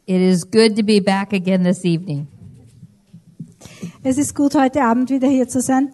It is good to be back again this evening. Es ist gut, heute Abend wieder hier zu sein.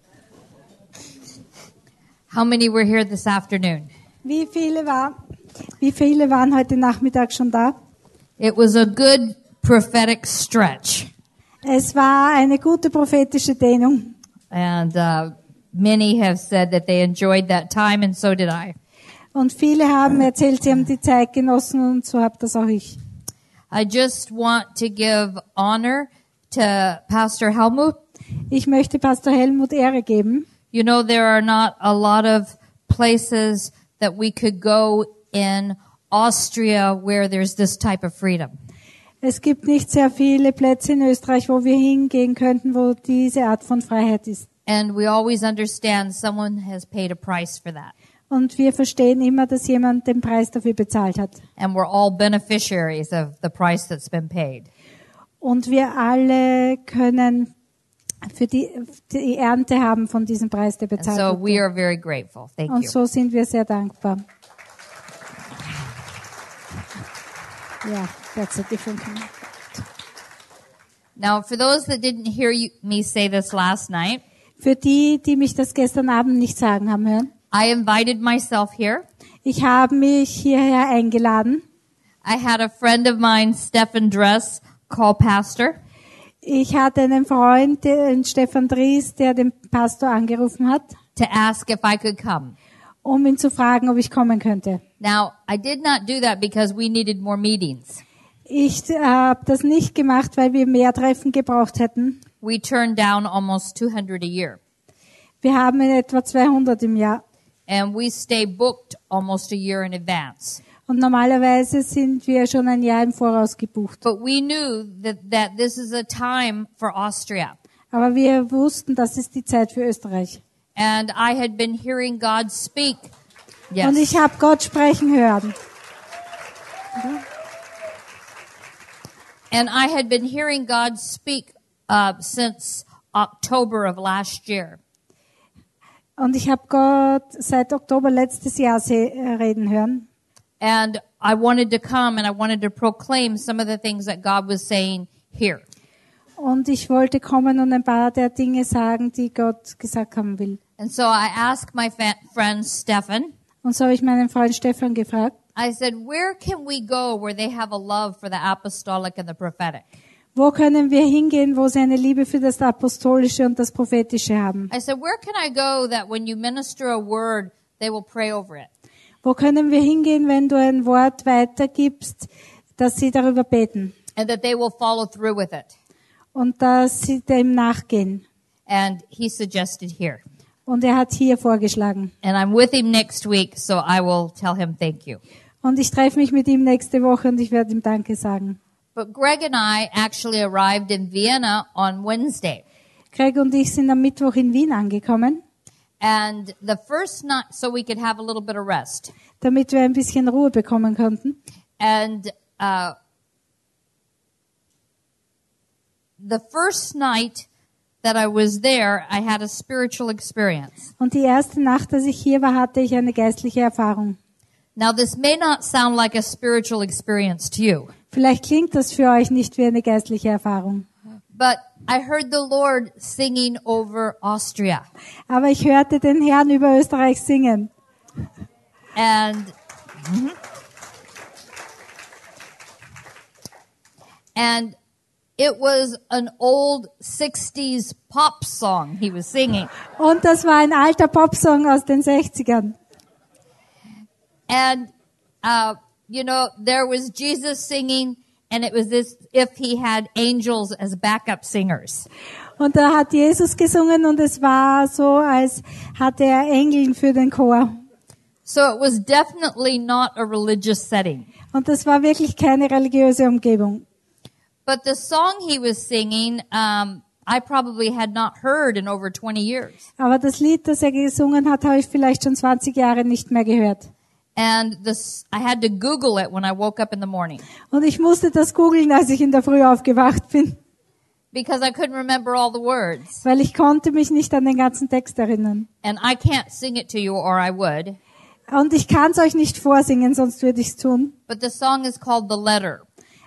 How many were here this afternoon? Wie viele waren heute Nachmittag schon da? It was a good prophetic stretch. Es war eine gute prophetische Dehnung. And many have said that they enjoyed that time, and so did I. Und viele haben erzählt, sie haben die Zeit genossen und so habe das auch ich. I just want to give honor to Pastor Helmut. Ich möchte Pastor Helmut Ehre geben. You know, there are not a lot of places that we could go in Austria where there's this type of freedom. Es gibt nicht sehr viele Plätze in Österreich, wo wir hingehen könnten, wo diese Art von Freiheit ist. And we always understand someone has paid a price for that. Und wir verstehen immer, dass jemand den Preis dafür bezahlt hat. And we're all beneficiaries of the price that's been paid. Und wir alle können für die Ernte haben von diesem Preis, der And bezahlt so wurde. we are very grateful. Thank Und you. so sind wir sehr dankbar. Yeah, that's a different kind. Now, for those that didn't hear me say this last night, Für die, die mich das gestern Abend nicht sagen haben hören, I invited myself here. ich habe mich hierher eingeladen. I had a friend of mine, Stefan Dress, call pastor. Ich hatte einen Freund, den Stefan Dries, der den Pastor angerufen hat, to ask if I could come. um ihn zu fragen, ob ich kommen könnte. Now, I did not do that because we needed more meetings. Ich habe das nicht gemacht, weil wir mehr Treffen gebraucht hätten. We turned down almost 200 a year. Wir haben in etwa 200 im Jahr. And we stay booked almost a year in advance. Und normalerweise sind wir schon ein Jahr im Voraus gebucht. But we knew that this is a time for Austria. Aber wir wussten, das ist die Zeit für Österreich. And I had been hearing God speak. Und ich habe Gott sprechen hören. And I had been hearing God speak since October of last year. Und ich habe Gott seit Oktober letztes Jahr reden hören. And I wanted to come and I wanted to proclaim some of the things that God was saying here. Und ich wollte kommen und ein paar der Dinge sagen, die Gott gesagt haben will. And so I asked my friend Stefan, Und so habe ich meinen Freund Stefan gefragt, I said, where can we go where they have a love for the apostolic and the prophetic? wo können wir hingehen, wo sie eine Liebe für das Apostolische und das Prophetische haben? I said, where can I go that when you minister a word, they will pray over it? Wo können wir hingehen, wenn du ein Wort weitergibst, dass sie darüber beten And that they will follow through with it. und dass sie dem nachgehen? And he suggested here. Und er hat hier vorgeschlagen. And I'm with him next week, so I will tell him thank you. Und ich treffe mich mit ihm nächste Woche und ich werde ihm Danke sagen. But Greg and I actually arrived in Vienna on Wednesday. Greg und ich sind am Mittwoch in Wien angekommen, And the first night, so we could have a little bit of rest. damit wir ein bisschen Ruhe bekommen konnten. And the first night that I was there, I had a spiritual experience. Und die erste Nacht, als ich hier war, hatte ich eine geistliche Erfahrung. Now, this may not sound like a spiritual experience to you, Vielleicht klingt das für euch nicht wie eine geistliche Erfahrung. but I heard the Lord singing over Austria. Aber ich hörte den Herrn über Österreich singen. And and it was an old 60s pop song he was singing. Und das war ein alter Popsong aus den 60ern. And, you know, there was Jesus singing, and it was as if he had angels as backup singers. Und da hat Jesus gesungen und es war so, als hatte er Engel für den Chor. So it was definitely not a religious setting. Und das war wirklich keine religiöse Umgebung. But the song he was singing, I probably had not heard in over 20 years. Aber das Lied, das er gesungen hat, habe ich vielleicht schon 20 Jahre nicht mehr gehört. And I had to Google it when I woke up in the morning Und ich musste das googeln, als ich in der Früh aufgewacht bin, because I couldn't remember all the words. weil ich konnte mich nicht an den ganzen Text erinnern. And I can't sing it to you, or I would. Und ich kann es euch nicht vorsingen, sonst würde ich es tun. But the song is called The Letter.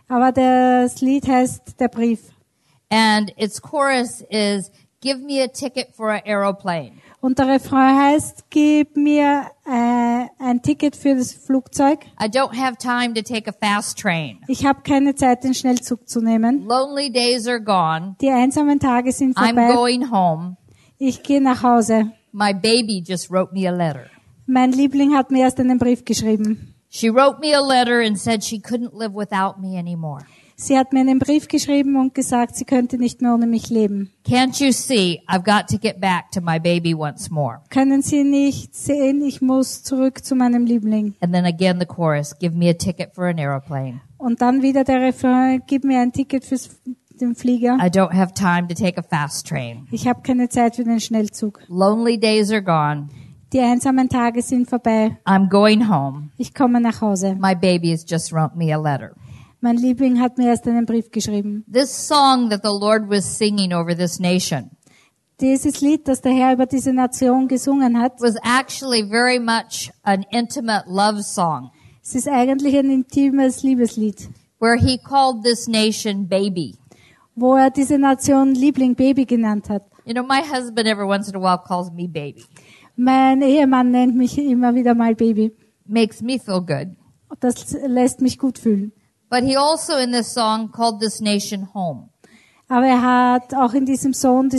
Aber das Lied heißt Der Brief. And its chorus is, give me a ticket for an aeroplane. Und der Refrain heißt, gib mir ein Ticket für das Flugzeug. I don't have time to take a fast train. Ich habe keine Zeit, den Schnellzug zu nehmen. Lonely days are gone. Die einsamen Tage sind I'm vorbei. going home. Ich gehe nach Hause. My baby just wrote me a letter. Mein Liebling hat mir erst einen Brief geschrieben. She wrote me a letter and said she couldn't live without me anymore. Sie hat mir einen Brief geschrieben und gesagt, sie könnte nicht mehr ohne mich leben. Can't you see? I've got to get back to my baby once more. Können Sie nicht sehen, ich muss zurück zu meinem Liebling. And then again the chorus, give me a ticket for an aeroplane. Und dann wieder der Refrain, gib mir ein Ticket für den Flieger. I don't have time to take a fast train. Ich habe keine Zeit für den Schnellzug. Lonely days are gone. Die einsamen Tage sind vorbei. I'm going home. Ich komme nach Hause. My baby has just wrote me a letter. Mein Liebling hat mir erst einen Brief geschrieben. This song that the Lord was singing over this nation Dieses Lied, das der Herr über diese Nation gesungen hat, was actually very much an intimate love song es ist eigentlich ein intimes Liebeslied, where he called this nation baby. wo er diese Nation Liebling Baby genannt hat. You know, my husband every once in a while calls me baby. Mein Ehemann nennt mich immer wieder mal Baby. Makes me feel good. Das lässt mich gut fühlen. But he also in this song called this nation home. Aber er hat auch in diesem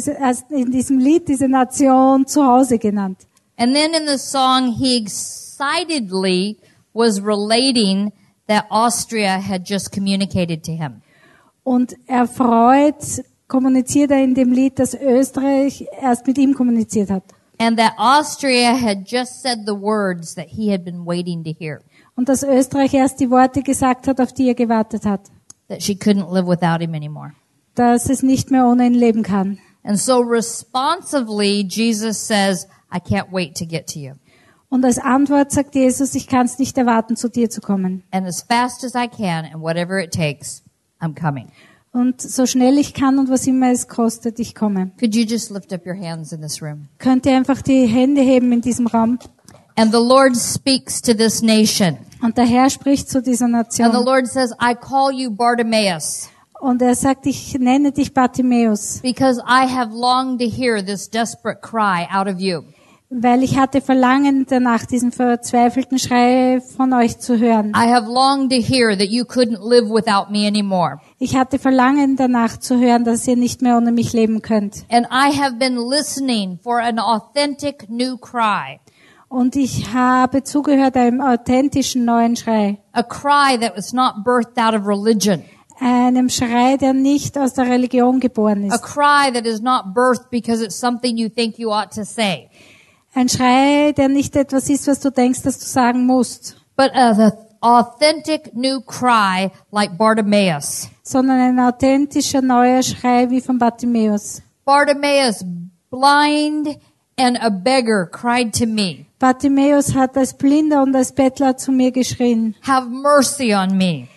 Lied diese Nation zu Hause genannt. And then in the song he excitedly was relating that Austria had just communicated to him. Und erfreut kommuniziert er in dem Lied, dass Österreich erst mit ihm kommuniziert hat. And that Austria had just said the words that he had been waiting to hear. Und dass Österreich erst die Worte gesagt hat, auf die er gewartet hat. That she couldn't live without him anymore. Dass es nicht mehr ohne ihn leben kann. And so responsively, Jesus says, I can't wait to get to you. Und als Antwort sagt Jesus, ich kann es nicht erwarten, zu dir zu kommen. And as fast as I can and whatever it takes, I'm coming. Und so schnell ich kann und was immer es kostet, ich komme. Could you just lift up your hands in this room? Könnt ihr einfach die Hände heben in diesem Raum? And the Lord speaks to this nation. Und der Herr spricht zu dieser And the Nation. Lord says, I call you Bartimaeus, Und er sagt, ich nenne dich Bartimäus, because I have longed to hear this desperate cry out of you. weil ich hatte Verlangen danach, diesen verzweifelten Schrei von euch zu hören. I have longed to hear that you couldn't live without me anymore. Ich hatte Verlangen danach zu hören, dass ihr nicht mehr ohne mich leben könnt. And I have been listening for an authentic new cry. Und ich habe zugehört einem authentischen neuen Schrei. A cry that was not birthed out of religion. Einem Schrei, der nicht aus der Religion geboren A ist. cry that is not birthed because it's something you think you ought to say. Ein Schrei, der nicht etwas ist, was du denkst, dass du sagen musst, But an authentic new cry like Bartimaeus. sondern ein authentischer neuer Schrei wie von Bartimäus. Bartimaeus, blind and a beggar, cried to me, Bartimäus hat als Blinder und als Bettler zu mir geschrien, have mercy on me.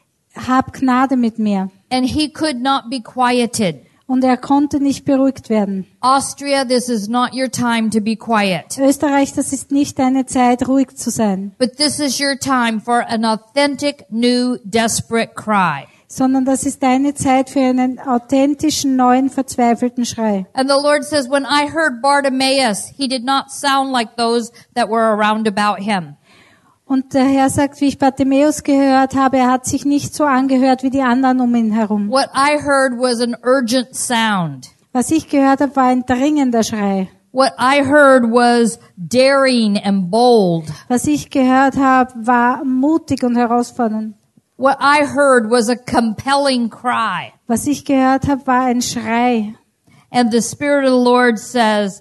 hab Gnade mit mir. And he could not be quieted. Und er konnte nicht beruhigt werden. Austria, this is not your time to be quiet. Österreich, das ist nicht deine Zeit, ruhig zu sein, But this is your time for an authentic, new, desperate cry. sondern das ist deine Zeit für einen authentischen, neuen, verzweifelten Schrei. And the Lord says, when I heard Bartimaeus, he did not sound like those that were around about him. Und der Herr sagt, wie ich Bartimäus gehört habe, er hat sich nicht so angehört wie die anderen um ihn herum. What I heard was an urgent sound. Was ich gehört habe, war ein dringender Schrei. What I heard was daring and bold. Was ich gehört habe, war mutig und herausfordernd. What I heard was a compelling cry. Was ich gehört habe, war ein Schrei. And the Spirit of the Lord says,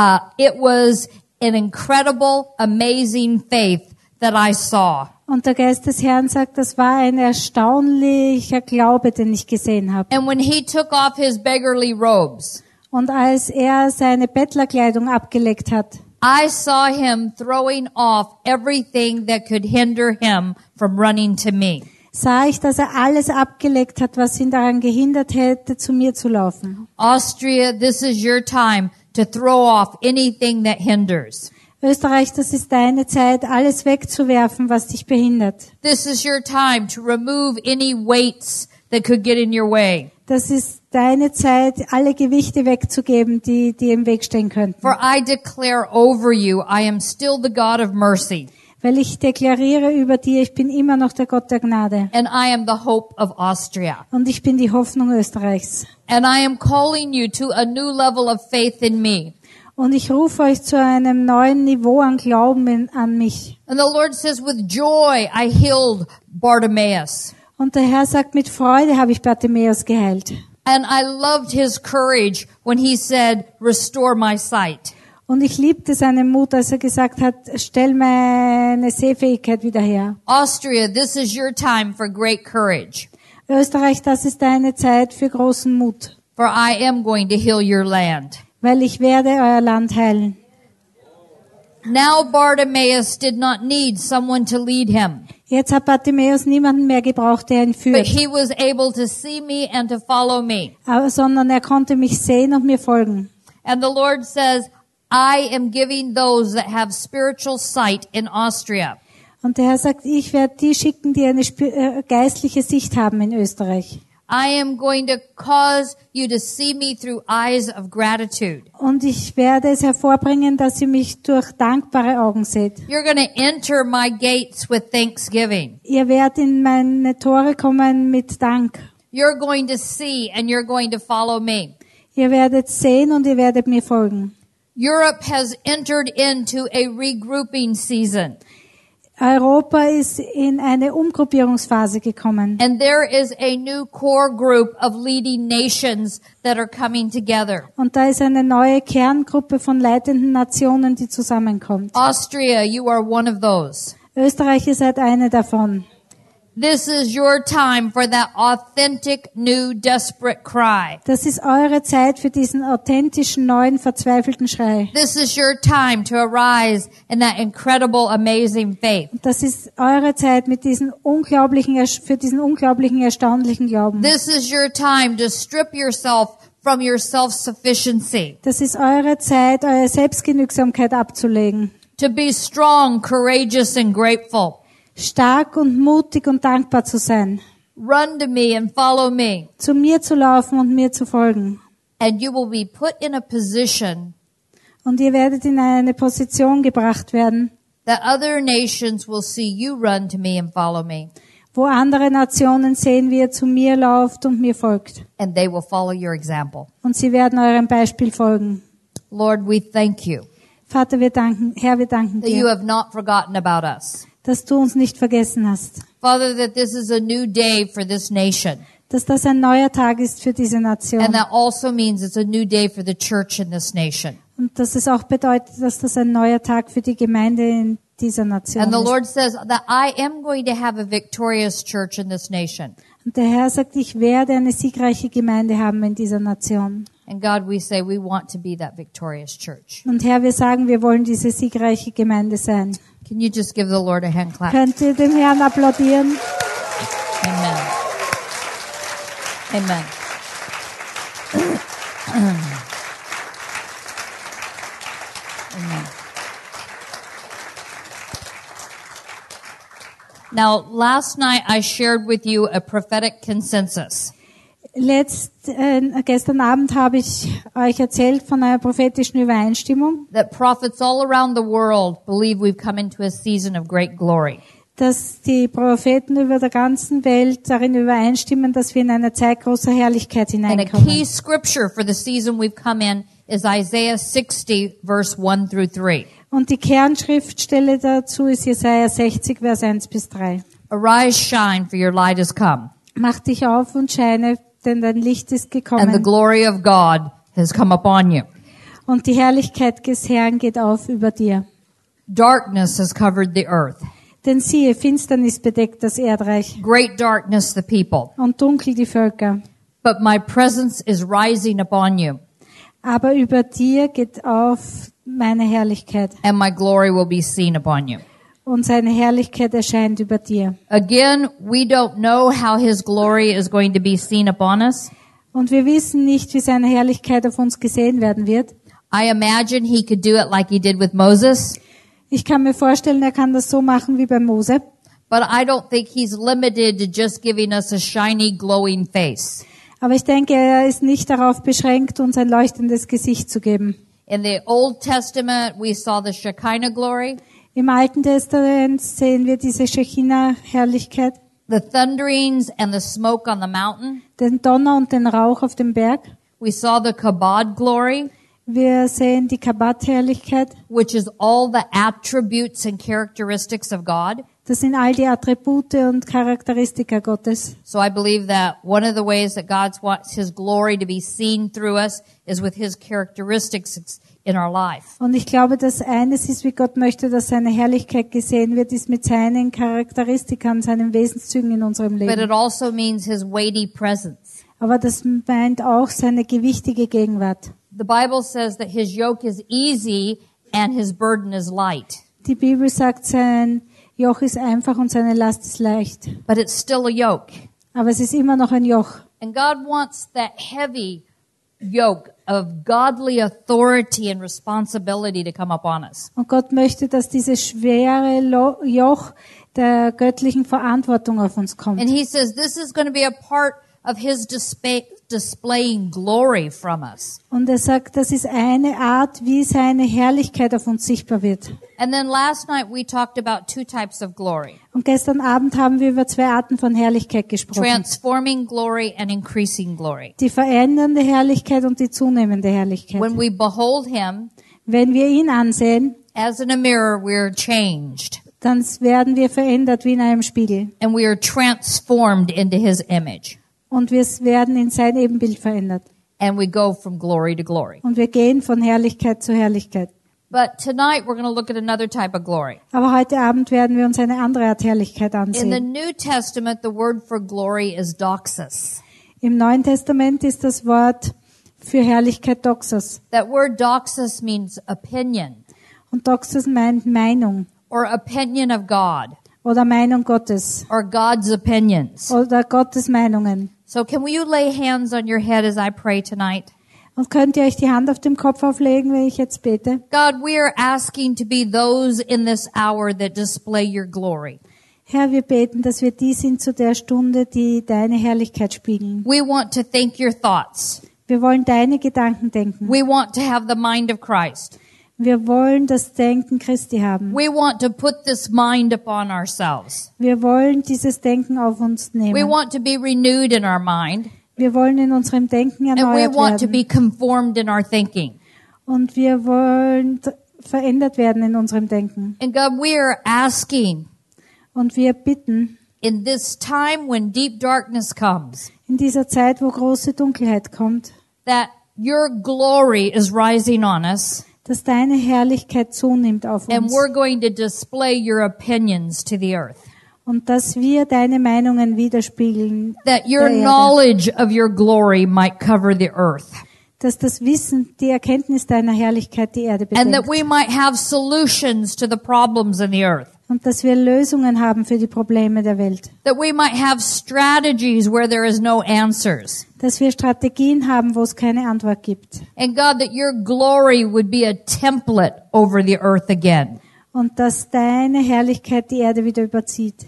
it was an incredible, amazing faith that I saw. Und der Geist des Herrn sagt, das war ein erstaunlicher Glaube, den ich gesehen habe. And when he took off his beggarly robes, Und als er seine Bettlerkleidung abgelegt hat, I saw him throwing off everything that could hinder him from running to me. sah ich, dass er alles abgelegt hat, was ihn daran gehindert hätte, zu mir zu laufen. Austria, this is your time to throw off anything that hinders. Österreich, das ist deine Zeit, alles wegzuwerfen, was dich behindert. This is your time to remove any weights that could get in your way. Das ist deine Zeit, alle Gewichte wegzugeben, die im Weg stehen könnten. For I declare over you, I am still the God of mercy, Weil ich deklariere über dir, ich bin immer noch der Gott der Gnade. and I am the hope of Austria. Und ich bin die Hoffnung Österreichs. And I am calling you to a new level of faith in me. Und ich rufe euch zu einem neuen Niveau an Glauben an mich. And the Lord says, with joy I healed Bartimaeus. Und der Herr sagt, mit Freude habe ich Bartimäus geheilt. And I loved his courage when he said, restore my sight. Und ich liebte seinen Mut, als er gesagt hat, stell meine Sehfähigkeit wieder her. Austria, this is your time for great courage, Österreich, das ist deine Zeit für großen Mut. for I am going to heal your land. Weil ich werde euer Land heilen. Now Bartimaeus did not need someone to lead him, Jetzt hat Bartimäus niemanden mehr gebraucht, der ihn but führt, he was able to see me and to follow me. sondern er konnte mich sehen und mir folgen. And the Lord says, I am giving those that have spiritual sight in Austria. Und der Herr sagt, ich werde die schicken, die eine geistliche Sicht haben in Österreich. I am going to cause you to see me through eyes of gratitude. Und ich werde es hervorbringen, dass ihr mich durch dankbare Augen seht. You're going to enter my gates with thanksgiving. Ihr werdet in meine Tore kommen mit Dank. You're going to see and you're going to follow me. Ihr werdet sehen und ihr werdet mir folgen. Europe has entered into a regrouping season. Europa ist in eine Umgruppierungsphase gekommen. And there is a new core group of leading nations that are coming together. Und da ist eine neue Kerngruppe von leitenden Nationen, die zusammenkommt. Austria, you are one of those. Österreich, ihr seid eine davon. This is your time for that authentic, new, desperate cry. Das ist eure Zeit für diesen authentischen, neuen, verzweifelten Schrei. This is your time to arise in that incredible, amazing faith. Das ist eure Zeit mit diesen für diesen unglaublichen, erstaunlichen Glauben. This is your time to strip yourself from your self-sufficiency, Das ist eure Zeit, eure Selbstgenügsamkeit abzulegen. to be strong, courageous, and grateful. Stark und mutig und dankbar zu sein. Run to me and follow me, Zu mir zu laufen und mir zu folgen. and you will be put in a position Und ihr werdet in eine Position gebracht werden, that other nations will see you run to me and follow me, wo andere Nationen sehen, wie ihr zu mir lauft und mir folgt. and they will follow your example. Und sie werden eurem Beispiel folgen. Lord, we thank you Vater, wir danken that you dir, have not forgotten about us. dass du uns nicht vergessen hast. Father, that this is a new day for this nation. Dass das ein neuer Tag ist für diese And Nation. that also means it's a new day for the church in this nation. Und dass es auch bedeutet, dass das ein neuer Tag für die Gemeinde in dieser Nation And the ist. Lord says that I am going to have a victorious church in this nation. Und der Herr sagt, ich werde eine siegreiche Gemeinde haben in dieser Nation. And God, we say we want to be that victorious church. Und Herr, wir sagen, wir wollen diese siegreiche Gemeinde sein. Can you just give the Lord a hand clap? Könnt ihr dem Herrn applaudieren? Amen. Amen. Amen. Now, last night I shared with you a prophetic consensus. Gestern Abend habe ich euch erzählt von einer prophetischen Übereinstimmung, That prophets all around the world believe we've come into a season of great glory. dass die Propheten über der ganzen Welt darin übereinstimmen, dass wir in eine Zeit großer Herrlichkeit And a key hineinkommen. scripture for the season we've come in is Isaiah 60, verse 1 through 3. Und die Kernschriftstelle dazu ist Jesaja 60, Vers 1 bis 3. Arise, shine, for your light has come, Mach dich auf und scheine, denn dein Licht ist and the gekommen. glory of God has come upon you. Und die Herrlichkeit des Herrn geht auf über dir. Darkness has covered the earth. Denn siehe, Finsternis bedeckt das Erdreich Great darkness the people. und dunkel die Völker. But my presence is rising upon you, Aber über dir geht auf meine Herrlichkeit. and my glory will be seen upon you. Und seine Herrlichkeit erscheint über dir. Again, we don't know how his glory is going to be seen upon us. Und wir wissen nicht, wie seine Herrlichkeit auf uns gesehen werden wird. I imagine he could do it like he did with Moses. Ich kann mir vorstellen, er kann das so machen wie bei Mose. But I don't think he's limited to just giving us a shiny, glowing face. Aber ich denke, er ist nicht darauf beschränkt, uns ein leuchtendes Gesicht zu geben. In the Old Testament, we saw the Shekinah glory, Im Alten Testament sehen wir diese Shechina-Herrlichkeit, the thunderings and the smoke on the mountain. den Donner und den Rauch auf dem Berg. We saw the Kabod glory, Wir sehen die Kabbat-Herrlichkeit. which is all the attributes and characteristics of God. Das sind all die Attribute und Charakteristika Gottes. So I believe that one of the ways that God wants His glory to be seen through us is with His characteristics in our life. Und ich glaube, dass eines ist, wie Gott möchte, dass seine Herrlichkeit gesehen wird, ist mit seinen Charakteristika und seinen Wesenszügen in unserem But it Leben. also means His weighty presence. Aber das meint auch seine gewichtige Gegenwart. The Bible says that His yoke is easy and His burden is light. Die Bibel sagt, sein Joch ist einfach und seine Last ist leicht. But it's still a yoke. Aber es ist immer noch ein Joch. And God wants that heavy yoke of godly authority and responsibility to come upon us. Und Gott möchte, dass dieses schwere Joch der göttlichen Verantwortung auf uns kommt. And He says this is going to be a part of His displaying glory from us. Und er sagt, das ist eine Art, wie seine Herrlichkeit auf uns sichtbar wird. And then last night we talked about two types of glory. Und gestern Abend haben wir über zwei Arten von Herrlichkeit gesprochen. Transforming glory and increasing glory. Die verändernde Herrlichkeit und die zunehmende Herrlichkeit. When we behold Him, Wenn wir ihn ansehen, as in a mirror, we're changed. dann werden wir verändert wie in einem Spiegel. And we are transformed into His image. Und wir werden in sein Ebenbild verändert. And we go from glory to glory. Und wir gehen von Herrlichkeit zu Herrlichkeit. But tonight we're going to look at another type of glory. Aber heute Abend werden wir uns eine andere Art Herrlichkeit In the ansehen. New Testament, the word for glory is doxos. Im Neuen Testament ist das Wort für Herrlichkeit Doxos. That word doxos means opinion Und Doxos meint Meinung or opinion of God oder Meinung Gottes or God's opinions. oder Gottes Meinungen. So can you lay hands on your head as I pray tonight? Und könnt ihr euch die Hand auf dem Kopf auflegen, wenn ich jetzt bete? God, we are asking to be those in this hour that display your glory. Herr, wir beten, dass wir die sind zu der Stunde, die deine Herrlichkeit spiegeln. We want to think your thoughts. Wir wollen deine Gedanken denken. We want to have the mind of Christ. Wir wollen das Denken Christi haben. We want to put this mind upon ourselves. Wir wollen dieses Denken auf uns We nehmen. want to be renewed in our mind. Wir wollen in unserem Denken And we erneuert want to werden. be conformed in our thinking. Und wir wollen verändert werden in unserem Denken. And God, we are asking Und wir bitten, in this time when deep darkness comes, in dieser Zeit, wo große Dunkelheit kommt, that your glory is rising on us, dass deine Herrlichkeit zunimmt auf and uns. we're going to display your opinions to the earth. Und dass wir deine Meinungen widerspiegeln. That your der Erde. knowledge of your glory might cover the earth. Dass das Wissen, die Erkenntnis deiner Herrlichkeit die Erde And that bedeckt. we might have solutions to the problems in the earth. Und dass wir Lösungen haben für die Probleme der Welt. That we might have strategies where there is no answers. Dass wir Strategien haben, wo es keine Antwort gibt. And God, that your glory would be a template over the earth again. Und dass deine Herrlichkeit die Erde wieder überzieht.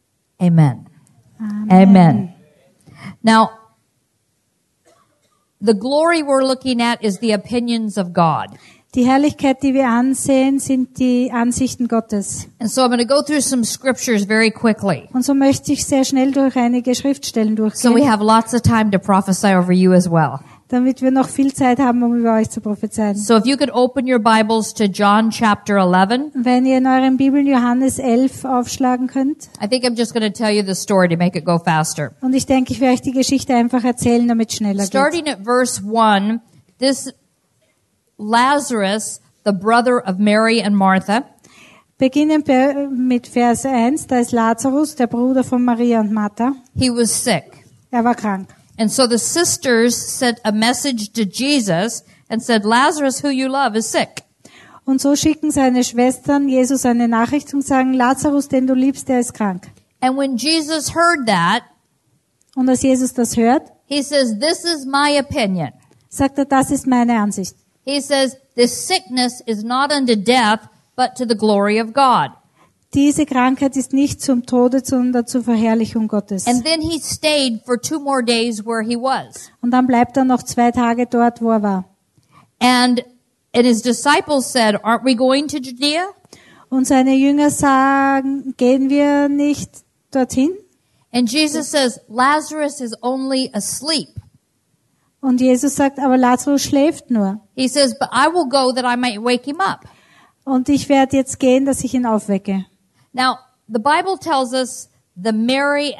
Amen. Amen. Amen. Now, the glory we're looking at is the opinions of God. Die Herrlichkeit, die wir ansehen, sind die Ansichten Gottes. And so I'm going to go through some scriptures very quickly. Und so möchte ich sehr schnell durch einige Schriftstellen So we durchgehen, have lots of time to prophesy over you as well. damit wir noch viel Zeit haben, um über euch zu prophezeien. So if you could open your Bibles to John chapter 11. Wenn ihr in euren Bibeln Johannes 11 aufschlagen könnt. I think I'm just going to tell you the story to make it go faster. Und ich denke, ich werde euch die Geschichte einfach erzählen, damit es schneller geht. Starting at verse 1, this Lazarus, the brother of Mary and Martha, Beginnen mit Vers 1. Da ist Lazarus, der Bruder von Maria und Martha. he was sick. Er war krank. And so the sisters sent a message to Jesus and said, Lazarus, who you love, is sick. Und so schicken seine Schwestern Jesus eine Nachricht und sagen, Lazarus, den du liebst, der ist krank. And when Jesus heard that, Und als Jesus das hört, he says, this is my opinion. sagt er, das ist meine Ansicht. He says, this sickness is not unto death, but to the glory of God. Diese Krankheit ist nicht zum Tode, sondern zur Verherrlichung Gottes. And then he stayed for 2 more days where he was. Und dann bleibt er noch 2 Tage dort, wo er war. And his disciples said, aren't we going to Judea? Und seine Jünger sagen, gehen wir nicht dorthin? And Jesus says, Lazarus is only asleep. Und Jesus sagt, aber Lazarus schläft nur. He says, but I will go that I might wake him up. Und ich werde jetzt gehen, dass ich ihn aufwecke. Now, the Bible tells us the Mary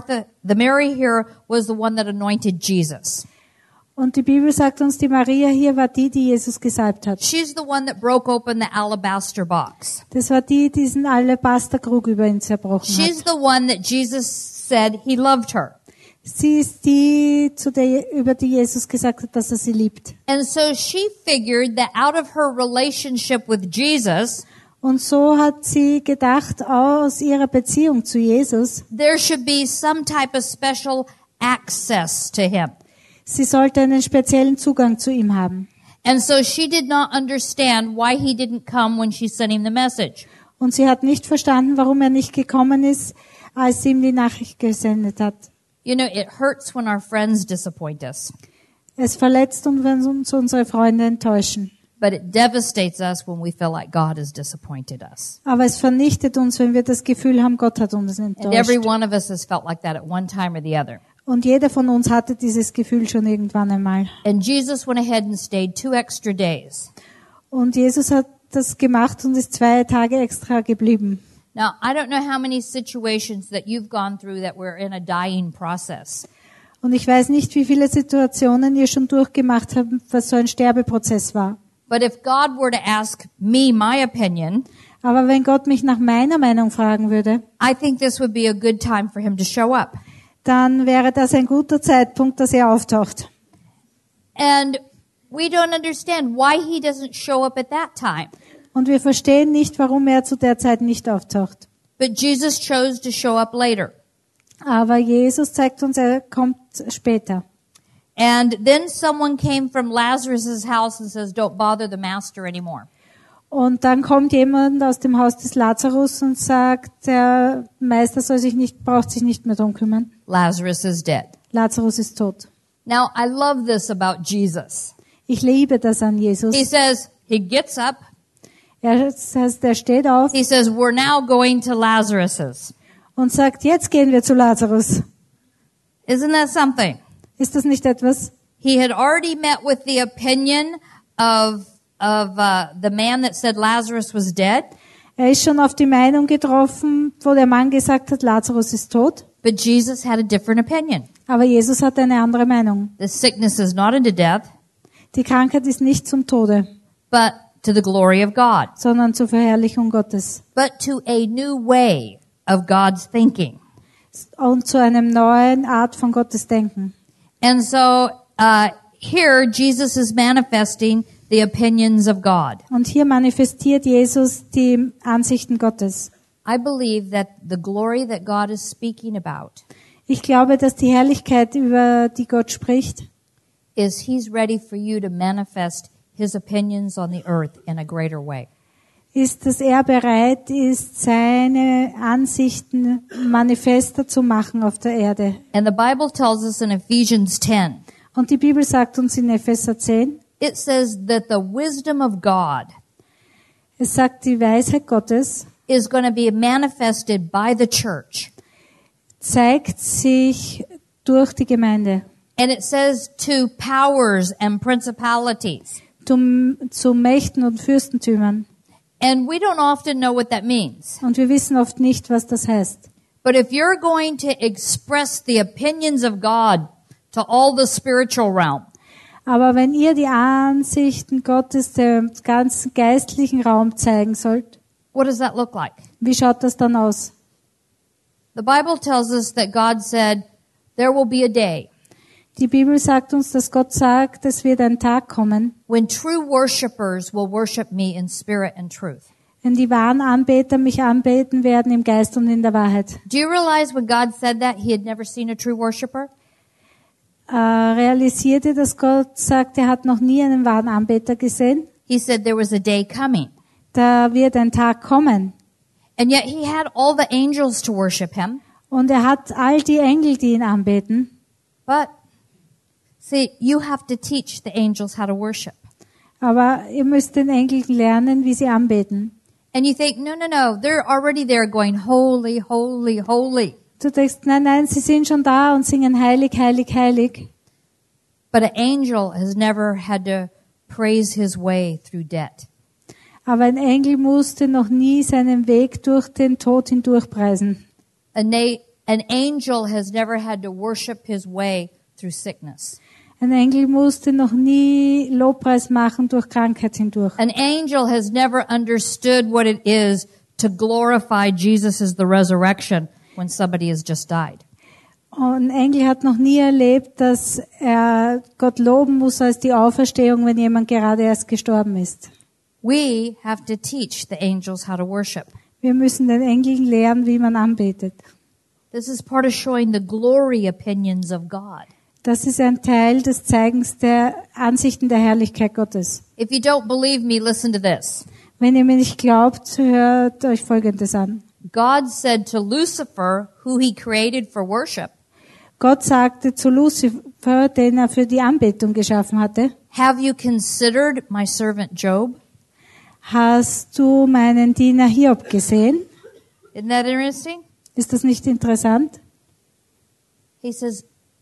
here was the one that anointed Jesus. Und die Bibel sagt uns, die Maria hier war die Jesus gesalbt hat. She's the one that broke open the alabaster box. Das war die diesen Alabasterkrug über ihn zerbrochen She's hat. the one that Jesus said he loved her. Sie ist die, über die Jesus gesagt hat, dass er sie liebt. And so she figured that out of her relationship with Jesus, Und so hat sie gedacht, aus ihrer Beziehung zu Jesus, there should be some type of special access to him. sie sollte einen speziellen Zugang zu ihm haben. And so she did not understand why he didn't come when she sent him the message. Und sie hat nicht verstanden, warum er nicht gekommen ist, als sie ihm die Nachricht gesendet hat. You know, it hurts when our friends disappoint us, Es verletzt uns, wenn uns unsere Freunde enttäuschen. but it devastates us when we feel like God has disappointed us. Aber es vernichtet uns, wenn wir das Gefühl haben, Gott hat uns And every enttäuscht. one of us has felt like that at one time or the other. Und jeder von uns hatte dieses Gefühl schon irgendwann einmal. And Jesus went ahead and stayed 2 extra days. Und Jesus hat das gemacht und ist 2 Tage extra geblieben. Now, I don't know how many situations that you've gone through that were in a dying process. Und ich weiß nicht, wie viele Situationen ihr schon durchgemacht habt, was so ein Sterbeprozess war. But if God were to ask me my opinion, Aber wenn Gott mich nach meiner Meinung fragen würde, I think this would be a good time for him to show up. dann wäre das ein guter Zeitpunkt, dass er auftaucht. And we don't understand why he doesn't show up at that time. Und wir verstehen nicht, warum er zu der Zeit nicht auftaucht. But Jesus chose to show up later. Aber Jesus zeigt uns, er kommt später. And then someone came from Lazarus' house and says, don't bother the master anymore. Und dann kommt jemand aus dem Haus des Lazarus und sagt, der Meister braucht sich nicht mehr drum kümmern. Lazarus is dead. Lazarus ist tot. Now, I love this about Jesus. Ich liebe das an Jesus. He says, he gets up. Er steht auf He says, we're now going to Lazarus's. und sagt, jetzt gehen wir zu Lazarus. Isn't that something? Ist das nicht etwas? He had already met with the opinion of the man that said Lazarus was dead. Er ist schon auf die Meinung getroffen, wo der Mann gesagt hat, Lazarus ist tot. But Jesus had a different opinion. Aber Jesus hat eine andere Meinung. The sickness is not unto death, Die Krankheit ist nicht zum Tode, but to the glory of God, sondern zur Verherrlichung Gottes. but to a new way of God's thinking. Und zu einem neuen Art von Gottes Denken. And so here Jesus is manifesting the opinions of God. Und hier manifestiert Jesus die Ansichten Gottes. I believe that the glory that God is speaking about Ich glaube, dass die Herrlichkeit, über die Gott spricht, is He's ready for you to manifest His opinions on the earth in a greater way. ist, dass er bereit ist, seine Ansichten manifester zu machen auf der Erde. And the Bible tells us in Ephesians 10, Und die Bibel sagt uns in Epheser 10, it says that the wisdom of God es sagt, die Weisheit Gottes is going to be manifested by the church. zeigt sich durch die Gemeinde. And it says to powers and principalities. Zu Mächten und Fürstentümern. And we don't often know what that means. Und wir wissen oft nicht, was das heißt. But if you're going to express the opinions of God to all the spiritual realm, Aber wenn ihr die Ansichten Gottes dem ganzen geistlichen Raum zeigen sollt, what does that look like? wie schaut das dann aus? The Bible tells us that God said, there will be a day Die Bibel sagt uns, dass Gott sagt, es wird ein Tag kommen, when true worshipers will worship me in spirit and truth. wenn die wahren Anbeter mich anbeten werden im Geist und in der Wahrheit. Do you realize when God said that, He had never seen a true worshiper? Realisiert ihr, dass Gott sagt, er hat noch nie einen wahren Anbeter gesehen? He said there was a day coming Da wird ein Tag kommen. And yet he had all the angels to worship him. Und er hat all die Engel, die ihn anbeten. But see, you have to teach the angels how to worship. Aber ihr müsst den Engeln lernen, wie sie anbeten. And you think, no, they're already there going, holy, holy, holy. Du denkst, nein, sie sind schon da und singen heilig, heilig, heilig. But an angel has never had to praise his way through debt. Aber ein Engel musste noch nie seinen Weg durch den Tod hindurchpreisen. An angel has never had to worship his way through sickness. Ein Engel musste noch nie Lobpreis machen durch Krankheit hindurch. An angel has never understood what it is to glorify Jesus as the resurrection when somebody has just died. Und ein Engel hat noch nie erlebt, dass er Gott loben muss als die Auferstehung, wenn jemand gerade erst gestorben ist. We have to teach the angels how to worship. Wir müssen den Engeln lernen, wie man anbetet. This is part of showing the glory opinions of God. Das ist ein Teil des Zeigens der Ansichten der Herrlichkeit Gottes. If you don't believe me, listen to this. Wenn ihr mir nicht glaubt, hört euch Folgendes an. God said to Lucifer, who he created for worship, Gott sagte zu Luzifer, den er für die Anbetung geschaffen hatte, have you considered my servant Job? hast du meinen Diener Hiob gesehen? Isn't that interesting? Ist das nicht interessant? He says,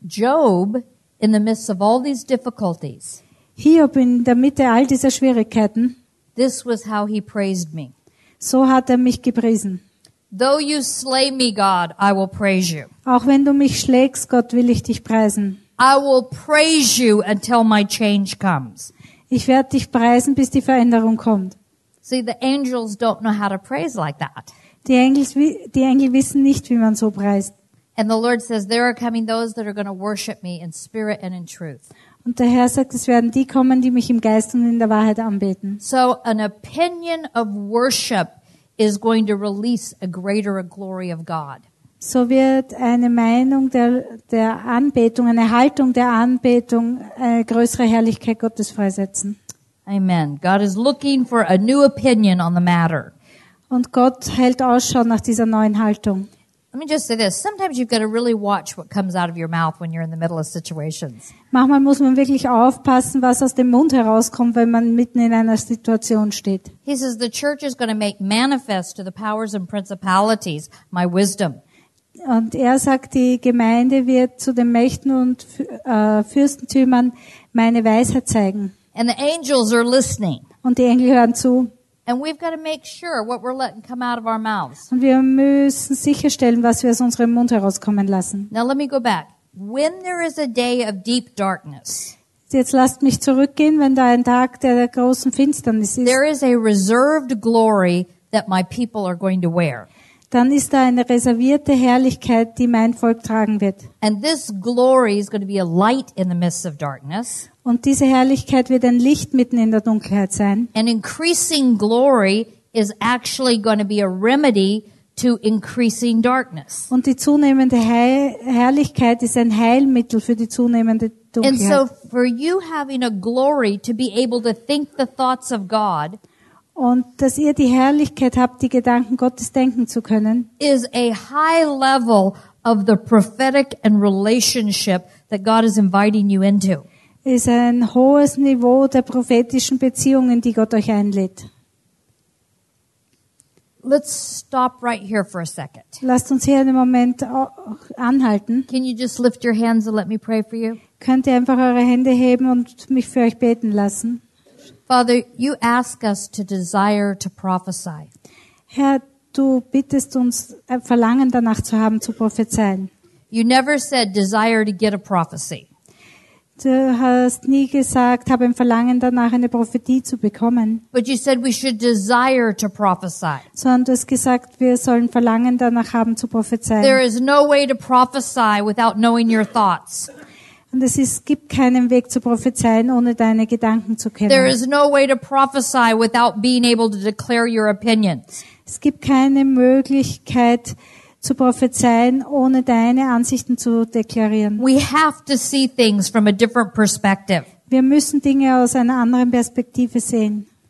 Job, in the midst of all these difficulties, Hiob in der Mitte all dieser Schwierigkeiten, this was how he praised me. so hat er mich gepriesen. Though you slay me, God, I will praise you. Auch wenn du mich schlägst, Gott, will ich dich preisen. I will praise you until my change comes. Ich werde dich preisen, bis die Veränderung kommt. See, the angels don't know how to praise like that. Die Engel wissen nicht, wie man so preist. And the Lord says, there are coming those that are going to worship me in spirit and in truth. Und der Herr sagt, es werden die kommen, die mich im Geist und in der Wahrheit anbeten. So an opinion of worship is going to release a greater glory of God. So wird eine Meinung der Anbetung, eine Haltung der Anbetung, eine größere Herrlichkeit Gottes freisetzen. Amen. God is looking for a new opinion on the matter. Und Gott hält Ausschau nach dieser neuen Haltung. Let me just say this. Sometimes you've got to really watch what comes out of your mouth when you're in the middle of situations. Manchmal muss man wirklich aufpassen, was aus dem Mund herauskommt, wenn man mitten in einer Situation steht. He says the church is going to make manifest to the powers and principalities my wisdom. Und er sagt, die Gemeinde wird zu den Mächten und Fürstentümern meine Weisheit zeigen. And the angels are listening. Und die Engel hören zu. And we've got to make sure what we're letting come out of our mouths. Und wir müssen sicherstellen, was wir aus unserem Mund herauskommen lassen. Now let me go back. When there is a day of deep darkness, Jetzt lasst mich zurückgehen, wenn da ein Tag der großen Finsternis ist. there is a reserved glory that my people are going to wear. Dann ist da eine reservierte Herrlichkeit, die mein Volk tragen wird. And this glory is going to be a light in the midst of darkness. Und diese Herrlichkeit wird ein Licht mitten in der Dunkelheit sein. And increasing glory is actually going to be a remedy to increasing darkness. Und die zunehmende Herrlichkeit ist ein Heilmittel für die zunehmende And so Dunkelheit. for you having a glory to be able to think the thoughts of God Und dass ihr die Herrlichkeit habt, die Gedanken Gottes denken zu können, is a high level of the prophetic and relationship that God is inviting you into. ist ein hohes Niveau der prophetischen Beziehungen, die Gott euch einlädt. Let's stop right here for a second. Lasst uns hier einen Moment anhalten. Can you just lift your hands and let me pray for you? Könnt ihr einfach eure Hände heben und mich für euch beten lassen? Father, you ask us to desire to prophesy. Herr, du bittest uns, ein Verlangen danach zu haben, zu prophezeien. You never said desire to get a prophecy. Du hast nie gesagt, habe ein Verlangen danach, eine Prophetie zu bekommen, But you said we should desire to prophesy. sondern du hast gesagt, wir sollen Verlangen danach haben, zu There prophezeien. is no way to prophesy without knowing your thoughts. Und gibt keinen Weg zu prophezeien, ohne deine Gedanken zu There kennen. is no way to prophesy without being able to declare your opinions. Es gibt keine Möglichkeit zu prophezeien, ohne deine Ansichten zu deklarieren. We have to see things from a different perspective. Wir müssen Dinge aus einer anderen Perspektive sehen.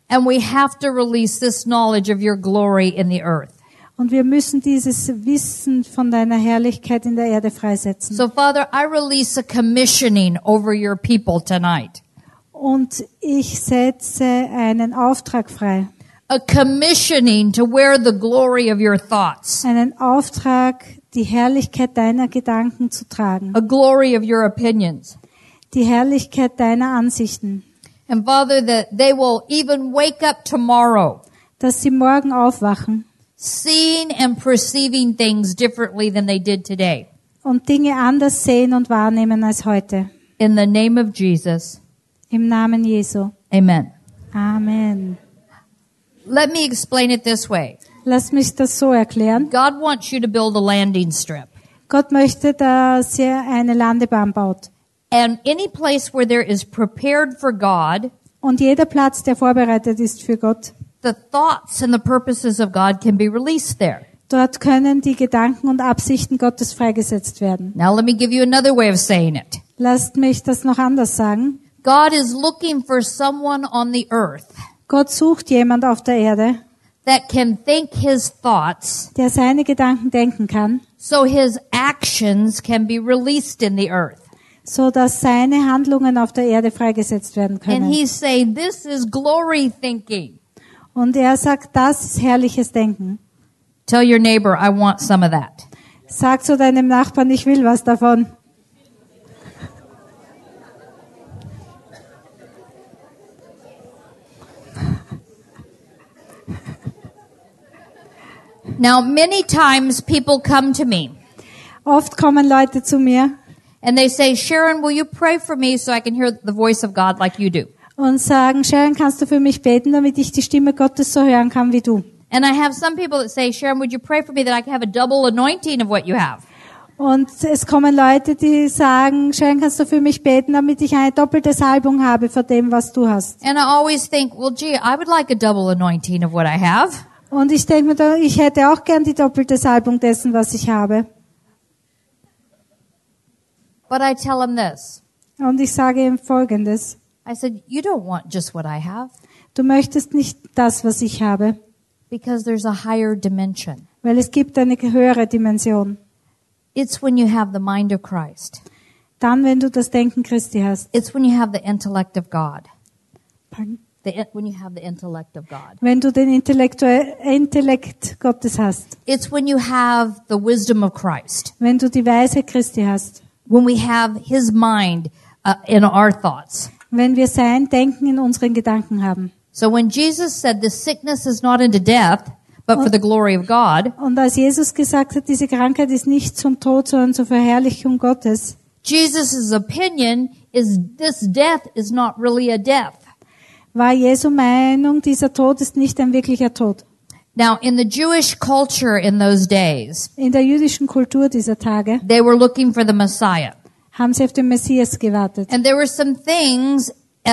And we have to release this knowledge of your glory in the earth. Und wir müssen dieses Wissen von deiner Herrlichkeit in der Erde freisetzen. So, Father, I release a commissioning over your people tonight. Und ich setze einen Auftrag frei. A commissioning to wear the glory of your thoughts. Einen Auftrag, die Herrlichkeit deiner Gedanken zu tragen. A glory of your opinions. Die Herrlichkeit deiner Ansichten. And Father, that they will even wake up tomorrow Dass sie morgen aufwachen seeing and perceiving things differently than they did today. und Dinge anders sehen und wahrnehmen als heute. In the name of Jesus, Im Namen Jesu. amen. Amen. Let me explain it this way. Lass mich das so erklären. God wants you to build a landing strip. Gott möchte, dass ihr eine Landebahn baut. And any place where there is prepared for God, Und jeder Platz, der vorbereitet ist für Gott, the thoughts and the purposes of God can be released there. dort können die Gedanken und Absichten Gottes freigesetzt werden. Now let me give you another way of saying it. Lasst mich das noch anders sagen. God is looking for someone on the earth Gott sucht jemand auf der Erde, that can think his thoughts der seine Gedanken denken kann, so his actions can be released in the earth. so dass seine Handlungen auf der Erde freigesetzt werden And können. he's saying, this is glory thinking. Und er sagt, das ist herrliches Denken. Tell your neighbor, I want some of that. Sag zu deinem Nachbarn, ich will was davon. Now, many times people come to me Oft kommen Leute zu mir and they say, Sharon, will you pray for me so I can hear the voice of God like you do? und sagen, Sharon, kannst du für mich beten, damit ich die Stimme Gottes so hören kann wie du? And I have some people that say, Sharon, would you pray for me that I can have a double anointing of what you have? Und es kommen Leute, die sagen, Sharon, kannst du für mich beten, damit ich eine doppelte Salbung habe von dem, was du hast? And I always think, well, gee, I would like a double anointing of what I have. Und ich denke mir, ich hätte auch gern die doppelte Salbung dessen, was ich habe. But I tell them this. Und ich sage ihm Folgendes. I said, you don't want just what I have Du möchtest nicht das, was ich habe, because there's a higher dimension. weil es gibt eine höhere Dimension. It's when you have the mind of Christ. Dann, wenn du das Denken Christi hast. It's when you have the intellect of God. Pardon? When you have the intellect of God. Wenn du den Intellekt Gottes hast. It's when you have the wisdom of Christ. Wenn du die Weise Christi hast. When we have His mind in our thoughts. Wenn wir sein Denken in unseren Gedanken haben. So when Jesus said the sickness is not unto death, but for the glory of God, Und als Jesus gesagt hat, diese Krankheit ist nicht zum Tod, sondern zur Verherrlichung Gottes, Jesus' opinion is this death is not really a death. war Jesu Meinung, dieser Tod ist nicht ein wirklicher Tod. Now, in the Jewish culture in those days, In der jüdischen Kultur dieser Tage they were looking for the Messiah. haben sie auf den Messias gewartet. And there were some things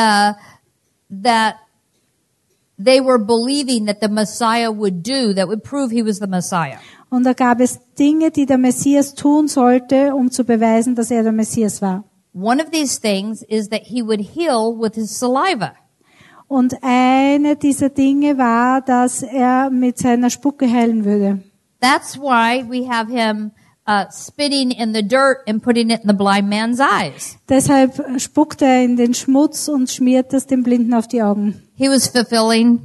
that they were believing that the Messiah would do that would prove he was the Messiah. Und da gab es Dinge, die der Messias tun sollte, um zu beweisen, dass er der Messias war. One of these things is that he would heal with his saliva. Und eine dieser Dinge war, dass er mit seiner Spucke heilen würde. That's why we have him spitting in the dirt and putting it in the blind man's eyes. Deshalb spuckt er in den Schmutz und schmiert das dem Blinden auf die Augen. He was fulfilling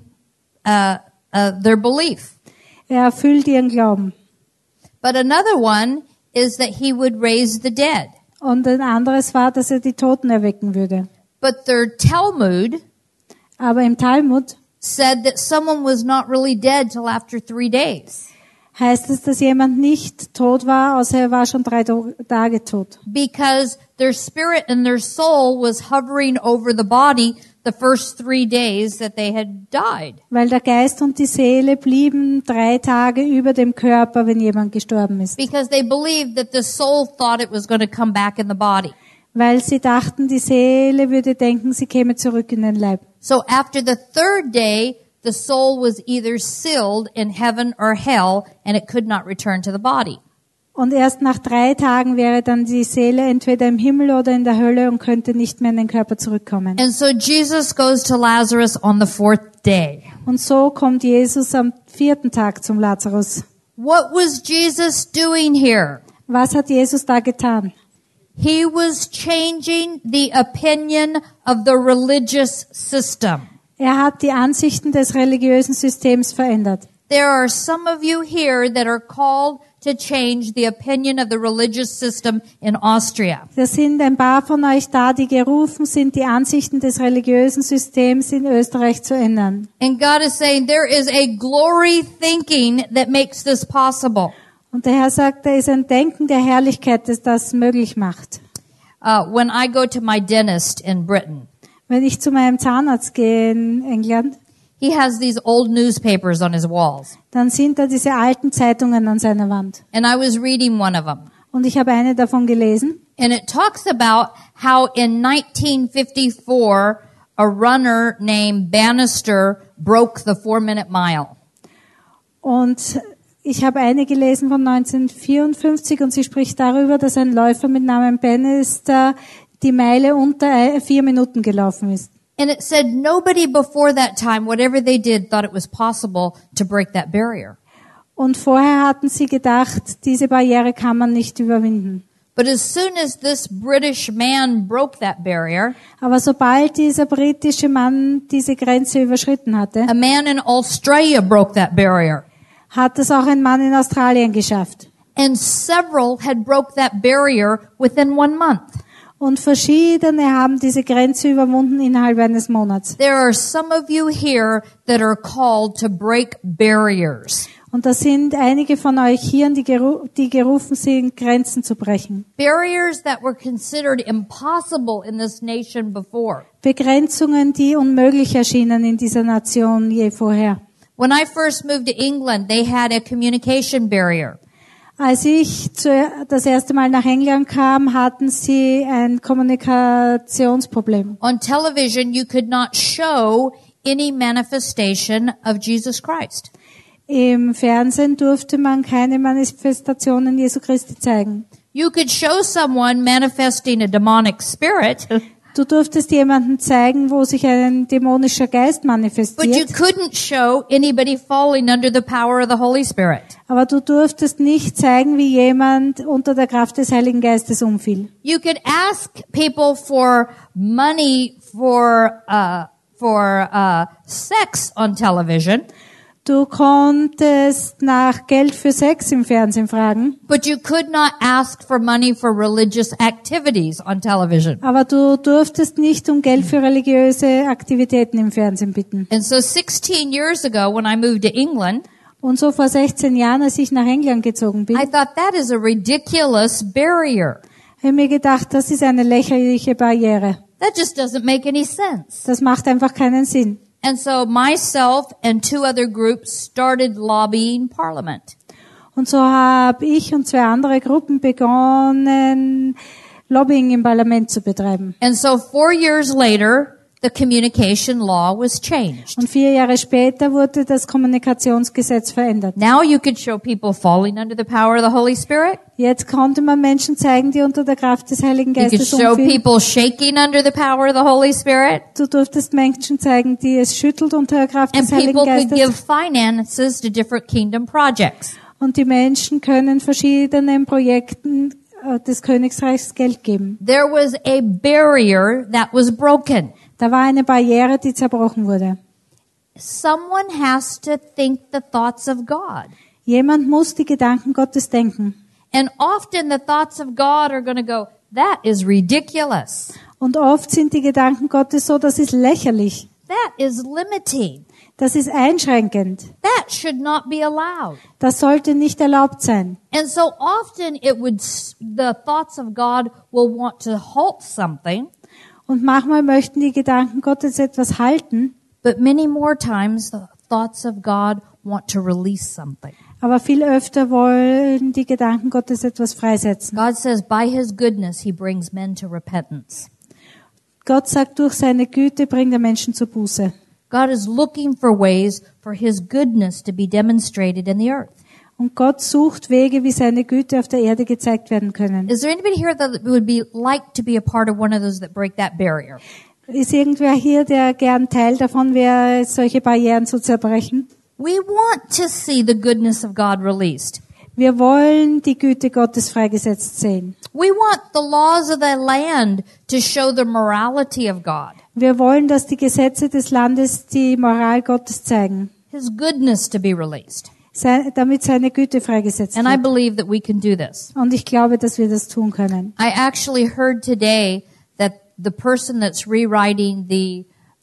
their belief. Er erfüllt ihren Glauben. But another one is that he would raise the dead. Und ein anderes war, dass er die Toten erwecken würde. But their Talmud Aber im Talmud said that someone was not really dead till after 3 days. heißt es, dass jemand nicht tot war, außer er war schon 3 Tage tot. Because their spirit and their soul was hovering over the body the first 3 days that they had died. Weil der Geist und die Seele blieben 3 Tage über dem Körper, wenn jemand gestorben ist. Because they believed that the soul thought it was going to come back in the body. Weil sie dachten, die Seele würde denken, sie käme zurück in den Leib. So after the 3rd day, the soul was either sealed in heaven or hell, and it could not return to the body. Und erst nach 3 Tagen wäre dann die Seele entweder im Himmel oder in der Hölle und könnte nicht mehr in den Körper zurückkommen. And so Jesus goes to Lazarus on the 4th day. Und so kommt Jesus am 4. Tag zum Lazarus. What was Jesus doing here? Was hat Jesus da getan? He was changing the opinion of the religious system. Er hat die Ansichten des religiösen Systems verändert. There are some of you here that are called to change the opinion of the religious system in Austria. Da sind ein paar von euch da, die gerufen sind, die Ansichten des religiösen Systems in Österreich zu ändern. And God is saying there is a glory thinking that makes this possible. Und der Herr sagt, da ist ein Denken der Herrlichkeit, das das möglich macht. When I go to my dentist in Britain, Wenn ich zu meinem Zahnarzt gehe in England, he has these old newspapers on his walls. dann sind da diese alten Zeitungen an seiner Wand. And I was reading one of them. Und ich habe eine davon gelesen. And it talks about how in 1954, a runner named Bannister broke the 4-minute mile. Und ich habe eine gelesen von 1954 und sie spricht darüber, dass ein Läufer mit Namen Bannister die Meile unter 4 Minuten gelaufen ist. And it said nobody before that time, whatever they did, thought it was possible to break that barrier. Und vorher hatten sie gedacht, diese Barriere kann man nicht überwinden. But as soon as this British man broke that barrier, Aber sobald dieser britische Mann diese Grenze überschritten hatte, a man in Australia broke that barrier. hat es auch ein Mann in Australien geschafft. And several had broke that barrier within 1 month. Und verschiedene haben diese Grenze überwunden innerhalb eines Monats. There are some of you here that are called to break barriers. Und da sind einige von euch hier, die gerufen sind, Grenzen zu brechen. Barriers that were considered impossible in this nation before. Begrenzungen, die unmöglich erschienen in dieser Nation je vorher. When I first moved to England, they had a communication barrier. Als ich das erste Mal nach England kam, hatten sie ein Kommunikationsproblem. On television, you could not show any manifestation of Jesus Christ. Im Fernsehen durfte man keine Manifestationen Jesu Christi zeigen. You could show someone manifesting a demonic spirit, Du durftest jemanden zeigen, wo sich ein dämonischer Geist but you manifestiert, couldn't show anybody falling under the power of the Holy Spirit. aber du durftest nicht zeigen, wie jemand unter der Kraft des Heiligen Geistes umfiel. You could ask people for money for sex on television, Du konntest nach Geld für Sex im Fernsehen fragen, but you could not ask for money for religious activities on television. aber du durftest nicht um Geld für religiöse Aktivitäten im Fernsehen bitten. And so 16 years ago, when I moved to England, Und so vor 16 Jahren, als ich nach England gezogen bin, I thought that is a ridiculous barrier. habe ich mir gedacht, das ist eine lächerliche Barriere. That just doesn't make any sense. Das macht einfach keinen Sinn. And so myself and 2 other groups started lobbying Parliament. Und so habe ich und 2 andere Gruppen begonnen, Lobbying im Parlament zu betreiben. And so 4 years later, the communication law was changed. Und 4 Jahre später wurde das Kommunikationsgesetz verändert. Now you could show people falling under the power of the Holy Spirit. Jetzt konnte man Menschen zeigen, die unter der Kraft des Heiligen You could Geistes show umfielen. people shaking under the power of the Holy Spirit. Du durftest Menschen zeigen, die es schüttelt unter der Kraft And des Heiligen people could give Geistes. finances to different kingdom projects. Und die Menschen können verschiedenen Projekten des Königreichs Geld geben. There was a barrier that was broken. Da war eine Barriere, die zerbrochen wurde. Someone has to think the thoughts of God. Jemand muss die Gedanken Gottes denken. And often the thoughts of God are going to go, that is ridiculous. Und oft sind die Gedanken Gottes so, das ist lächerlich. That is limiting. Das ist einschränkend. That should not be allowed. Das sollte nicht erlaubt sein. And so often the thoughts of God will want to halt something, Und manchmal möchten die Gedanken Gottes etwas halten, but many more times the thoughts of God want to release something. aber viel öfter wollen die Gedanken Gottes etwas freisetzen. God says by his goodness he brings men to repentance. Gott sagt, durch seine Güte bringt er Menschen zur Buße. God is looking for ways for his goodness to be demonstrated in the earth. Und Gott sucht Wege, wie seine Güte auf der Erde gezeigt werden können. Is there anybody here that would be like to be a part of one of those that break that barrier? Ist irgendwer hier, der gern Teil davon wäre, solche Barrieren zu zerbrechen? We want to see the goodness of God released. Wir wollen die Güte Gottes freigesetzt sehen. We want the laws of the land to show the morality of God, Wir wollen, dass die Gesetze des Landes die Moral Gottes zeigen, His goodness to be released. damit seine Güte freigesetzt And I wird. believe that we can do this. Und ich glaube, dass wir das tun können. I actually heard today that the person that's rewriting the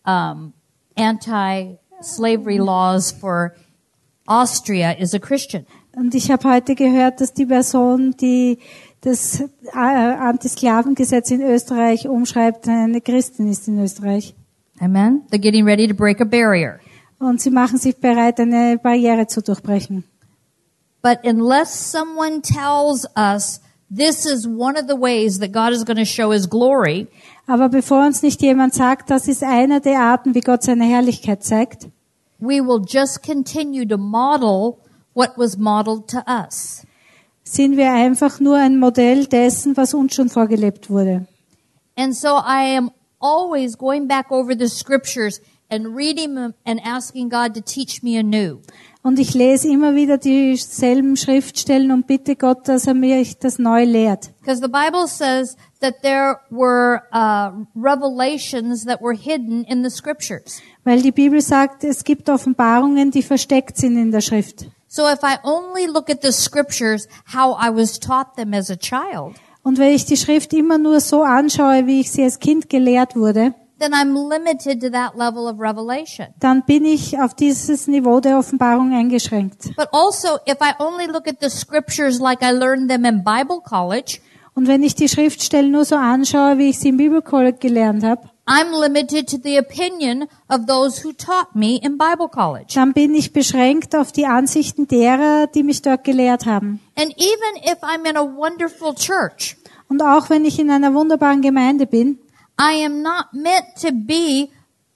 anti-slavery laws for Austria is a Christian. Und ich habe heute gehört, dass die Person, die das Antisklavengesetz in Österreich umschreibt, eine Christin ist in Österreich. Amen? They're getting ready to break a barrier. Und sie machen sich bereit, eine Barriere zu durchbrechen. But unless someone tells us this is one of the ways that God is going to show His glory, Aber bevor uns nicht jemand sagt, das ist einer der Arten, wie Gott seine Herrlichkeit zeigt, we will just continue to model what was modeled to us. sind wir einfach nur ein Modell dessen, was uns schon vorgelebt wurde. And so I am always going back over the scriptures and reading them and asking God to teach me anew. Und ich lese immer wieder dieselben Schriftstellen und bitte Gott, dass er mir das neu lehrt. Because the Bible says that there were revelations that were hidden in the scriptures. Weil die Bibel sagt, es gibt Offenbarungen, die versteckt sind in der Schrift. So if I only look at the scriptures how I was taught them as a child, Und wenn ich die Schrift immer nur so anschaue, wie ich sie als Kind gelehrt wurde, then I'm limited to that level of revelation. dann bin ich auf dieses Niveau der Offenbarung eingeschränkt. But also, if I only look at the scriptures like I learned them in Bible college, Und wenn ich die Schriftstellen nur so anschaue, wie ich sie im Bibelkolleg gelernt habe, I'm limited to the opinion of those who taught me in Bible college. dann bin ich beschränkt auf die Ansichten derer, die mich dort gelehrt haben. And even if I'm in a wonderful church, Und auch wenn ich in einer wunderbaren Gemeinde bin, I am not meant to be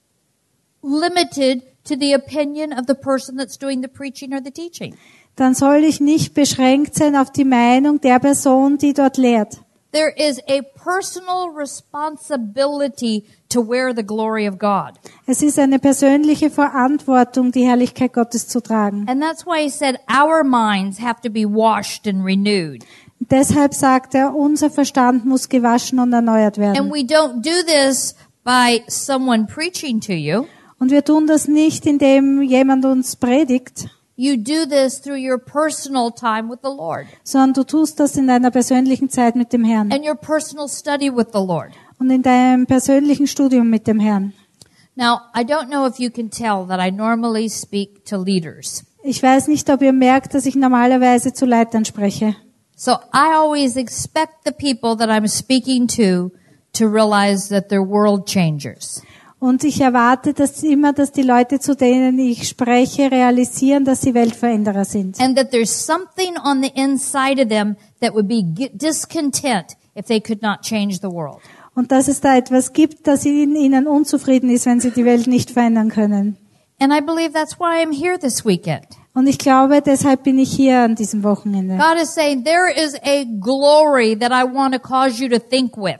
limited to the opinion of the person that's doing the preaching or the teaching. dann soll ich nicht beschränkt sein auf die Meinung der Person, die dort lehrt. There is a personal responsibility to wear the glory of God. Es ist eine persönliche Verantwortung, die Herrlichkeit Gottes zu tragen. And that's why he said our minds have to be washed and renewed. Deshalb sagt er, unser Verstand muss gewaschen und erneuert And werden. we don't do this by someone preaching to you. Und wir tun das nicht, indem jemand uns predigt, You do this through your personal time with the Lord sondern du tust das in deiner persönlichen Zeit mit dem Herrn and your personal study with the Lord. und in deinem persönlichen Studium mit dem Herrn. Now, I don't know if you can tell that I normally speak to leaders. Ich weiß nicht, ob ihr merkt, dass ich normalerweise zu Leitern spreche. So I always expect the people that I'm speaking to realize that they're world changers. Und ich erwarte dass die Leute, zu denen ich spreche, realisieren, dass sie Weltveränderer sind. And that there's something on the inside of them that would be discontent if they could not change the world. Und dass es da etwas gibt, das in ihnen unzufrieden ist, wenn sie die Welt nicht verändern können. And I believe that's why I'm here this weekend. Und ich glaube, deshalb bin ich hier an diesem Wochenende. God is saying there is a glory that I want to cause you to think with.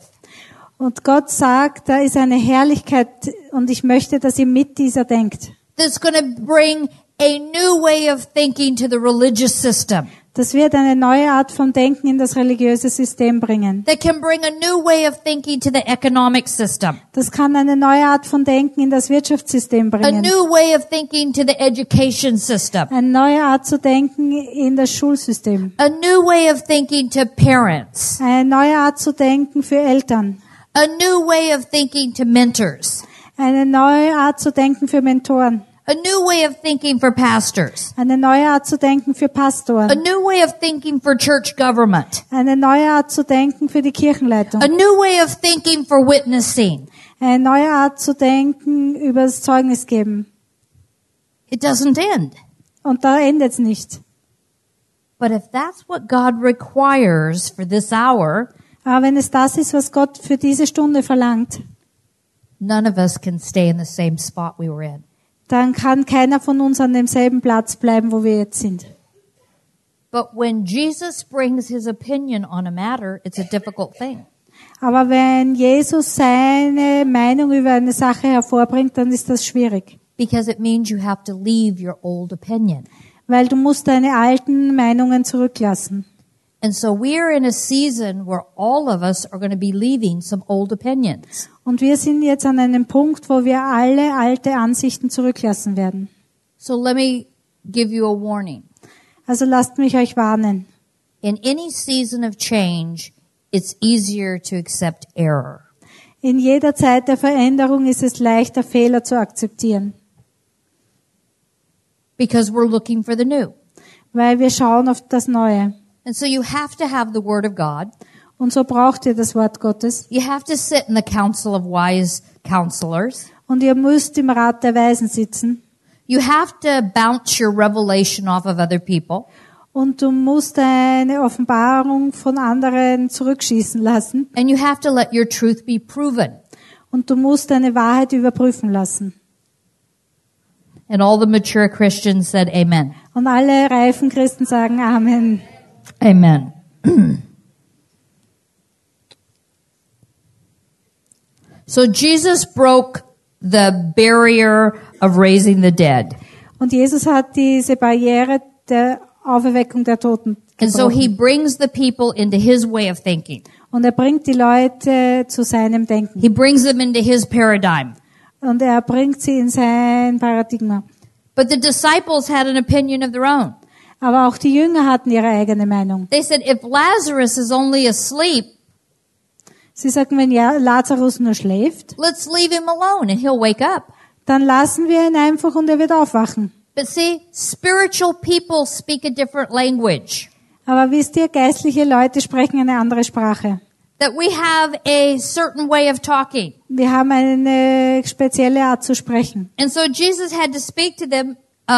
Und Gott sagt, da ist eine Herrlichkeit und ich möchte, dass ihr mit dieser denkt. That's going to bring a new way of thinking to the religious system. Das wird eine neue Art von Denken in das religiöse System bringen. That can bring a new way of thinking to the economic system. Das kann eine neue Art von Denken in das Wirtschaftssystem A bringen. new way of thinking to the education system. Eine neue Art zu denken in das Schulsystem. A new way of thinking to parents. Eine neue Art zu denken für Eltern. A new way of thinking to mentors. Eine neue Art zu denken für Mentoren. A new way of thinking for pastors. Eine neue Art zu denken für A Pastoren. new way of thinking for church government. Eine neue Art zu denken für die Kirchenleitung. A new way of thinking for witnessing. Eine neue Art zu denken über das Zeugnis geben. It doesn't end. Und da endet's nicht. But if that's what God requires for this hour, Aber wenn es das ist, was Gott für diese Stunde verlangt, none of us can stay in the same spot we were in. dann kann keiner von uns an demselben Platz bleiben, wo wir jetzt sind. But when Jesus brings his opinion on a matter, it's a difficult thing. Aber wenn Jesus seine Meinung über eine Sache hervorbringt, dann ist das schwierig. Because it means you have to leave your old opinion. Weil du musst deine alten Meinungen zurücklassen. And so we're in a season where all of us are going to be leaving some old opinions. Und wir sind jetzt an einem Punkt, wo wir alle alte Ansichten zurücklassen werden. So let me give you a warning. Also lasst mich euch warnen. In any season of change, it's easier to accept error. In jeder Zeit der Veränderung ist es leichter, Fehler zu akzeptieren. Because we're looking for the new. Weil wir schauen auf das Neue. And so you have to have the Word of God. Und so braucht ihr das Wort Gottes. You have to sit in the council of wise counselors. Und ihr müsst im Rat der Weisen sitzen. You have to bounce your revelation off of other people. Und du musst eine Offenbarung von anderen zurückschießen lassen. And you have to let your truth be proven. Und du musst deine Wahrheit überprüfen lassen. And all the mature Christians said amen. Und alle reifen Christen sagen Amen. Amen. So Jesus broke the barrier of raising the dead. Und Jesus hat diese Barriere der Auferweckung der Toten And so he gebrochen. brings the people into his way of thinking. Und er bringt die Leute zu seinem Denken. He brings them into his paradigm. Und er bringt sie in sein Paradigma. But the disciples had an opinion of their own. Aber auch die Jünger hatten ihre eigene Meinung. They said, if Lazarus is only asleep, Sie sagten, wenn ja Lazarus nur schläft, let's leave him alone and he'll wake up. dann lassen wir ihn einfach und er wird aufwachen. But see, spiritual people speak a different language. Aber wisst ihr, geistliche Leute sprechen eine andere Sprache. That we have a certain way of talking. Wir haben eine spezielle Art zu sprechen. And so Jesus had to speak to them.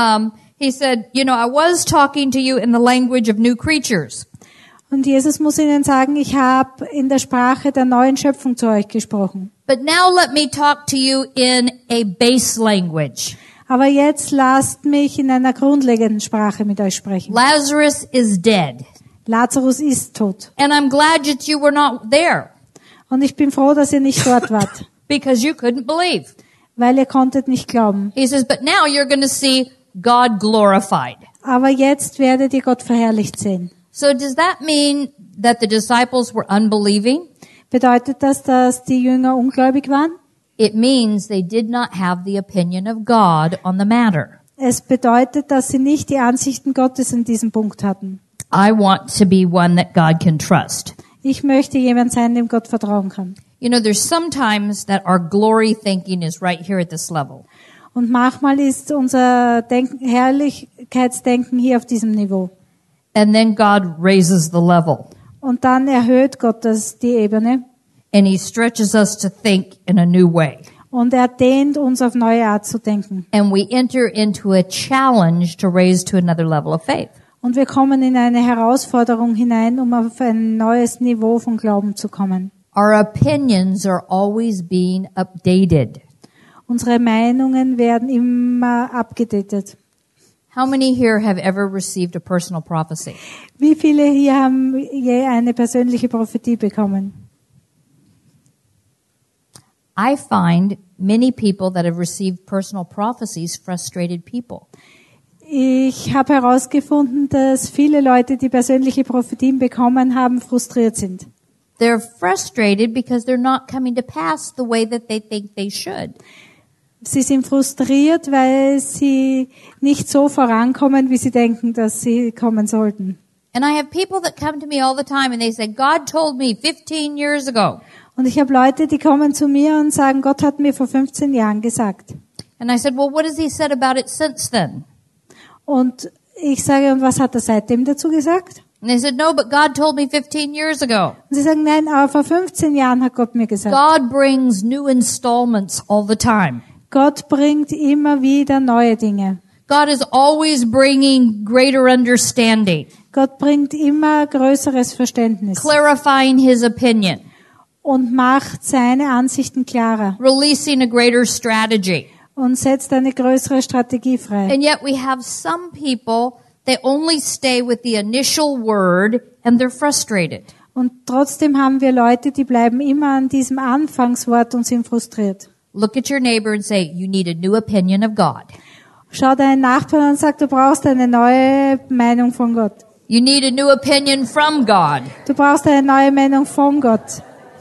He said, you know, I was talking to you in the language of new creatures. Und Jesus muss ihnen sagen, ich habe in der Sprache der neuen Schöpfung zu euch gesprochen. But now let me talk to you in a base language. Aber jetzt lasst mich in einer grundlegenden Sprache mit euch sprechen. Lazarus is dead. Lazarus ist tot. And I'm glad that you were not there Und ich bin froh, dass ihr nicht dort wart, because you couldn't believe. weil ihr konntet nicht glauben. He says, but now you're going to see God glorified. Aber jetzt werdet ihr Gott verherrlicht sehen. So does that mean that the disciples were unbelieving? Bedeutet das, dass die Jünger ungläubig waren? It means they did not have the opinion of God on the matter. Es bedeutet, dass sie nicht die Ansichten Gottes in diesem Punkt hatten. I want to be one that God can trust. Ich möchte jemand sein, dem Gott vertrauen kann. You know, there's sometimes that our glory thinking is right here at this level. Und manchmal ist unser Herrlichkeitsdenken hier auf diesem Niveau. And then God raises the level. Und dann erhöht Gott die Ebene And he stretches us to think in a new way. und er dehnt uns auf neue Art zu denken. And we enter into a challenge to raise to another level of faith. Und wir kommen in eine Herausforderung hinein, um auf ein neues Niveau von Glauben zu kommen. Our opinions are always being updated. Unsere Meinungen werden immer abgedatet. How many here have ever received a personal prophecy? Wie viele hier haben je eine persönliche Prophetie bekommen? I find many people that have received personal prophecies frustrated people. Ich habe herausgefunden, dass viele Leute, die persönliche Prophetien bekommen haben, frustriert sind. They're frustrated because they're not coming to pass the way that they think they should. Sie sind frustriert, weil sie nicht so vorankommen, wie sie denken, dass sie kommen sollten. And I have people that come to me all the time and they say, God told me 15 years ago. Und ich habe Leute, die kommen zu mir und sagen, Gott hat mir vor 15 Jahren gesagt. And I said, well, what has he said about it since then? Und ich sage, und was hat er seitdem dazu gesagt? And they said, no, but God told me 15 years ago. Und sie sagen, nein, aber vor 15 Jahren hat Gott mir gesagt. God brings new installments all the time. Gott bringt immer wieder neue Dinge. God is always bringing greater understanding, Gott bringt immer größeres Verständnis clarifying his opinion, und macht seine Ansichten klarer releasing a greater strategy. und setzt eine größere Strategie frei. And yet we have some people they only stay with the initial word and they're frustrated. Und trotzdem haben wir Leute, die bleiben immer an diesem Anfangswort und sind frustriert. Look at your neighbor and say, you need a new opinion of God. Schau deinen Nachbarn an und sag, du brauchst eine neue Meinung von Gott. You need a new opinion from God. Du brauchst eine neue Meinung von Gott.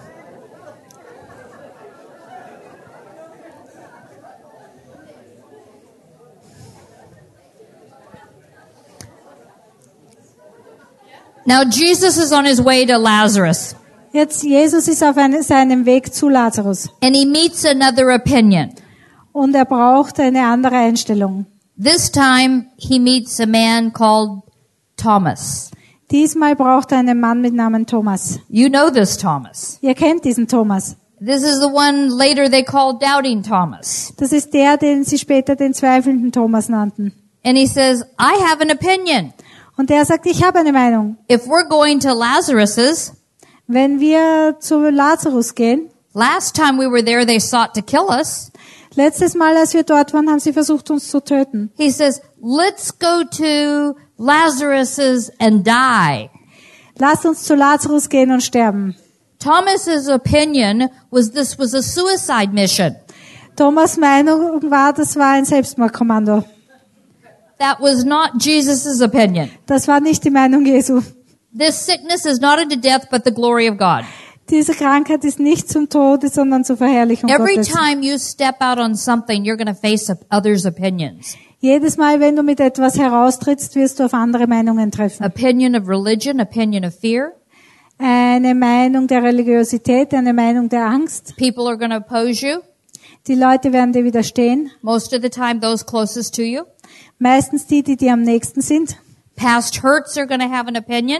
Now Jesus is on his way to Lazarus Jetzt, Jesus ist auf seinem Weg zu Lazarus. and he meets another opinion. Und er braucht eine andere Einstellung. This time he meets a man called Thomas. Diesmal braucht er einen Mann mit Namen Thomas. You know this Thomas. Ihr kennt diesen Thomas. This is the one later they called Doubting Thomas. Das ist der, den sie später den zweifelnden Thomas nannten. And he says, I have an opinion. Und der sagt, ich habe eine Meinung. If we're going to Lazarus's, Wenn wir zu Lazarus gehen, last time we were there they sought to kill us. letztes Mal, als wir dort waren, haben sie versucht, uns zu töten. He says, let's go to Lazarus's and die. Lasst uns zu Lazarus gehen und sterben. Thomas's opinion was this was a suicide mission. Thomas' Meinung war, das war ein Selbstmordkommando. That was not Jesus' opinion. Das war nicht die Meinung Jesu. This sickness is not unto death, but the glory of God. Diese Krankheit ist nicht zum Tode, sondern zur Verherrlichung Every Gottes. time you step out on something, you're going to face others' opinions. Jedes Mal, wenn du mit etwas heraustrittst, wirst du auf andere Meinungen treffen. Opinion of religion, opinion of fear. Eine Meinung der Religiosität, eine Meinung der Angst. People are going to oppose you. Die Leute werden dir widerstehen. Most of the time, those closest to you. Meistens die dir am nächsten sind. Past hurts are going to have an opinion.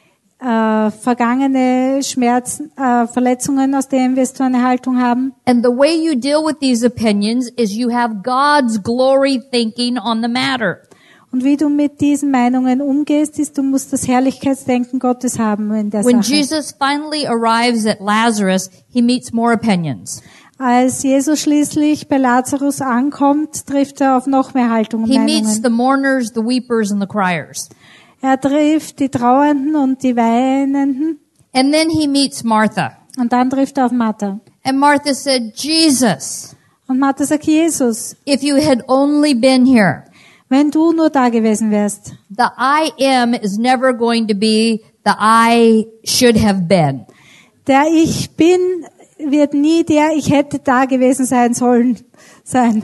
Vergangene Schmerzen, Verletzungen, aus denen wirst du eine Haltung haben. And the way you deal with these opinions is you have God's glory thinking on the matter. Und wie du mit diesen Meinungen umgehst, ist, du musst das Herrlichkeitsdenken Gottes haben in der When Sache. Jesus finally arrives at Lazarus, he meets more opinions. Als Jesus schließlich bei Lazarus ankommt, trifft er auf noch mehr Haltung und He meets Meinungen. the mourners, the weepers, and the criers. Er trifft die Trauernden und die Weinenden. And then he meets Martha. Und dann trifft er auf Martha. And Martha said, Jesus, Und Martha sagt, Jesus, if you had only been here, wenn du nur da gewesen wärst. the I am is never going to be the I should have been. Der Ich bin wird nie der Ich hätte da gewesen sein sollen sein.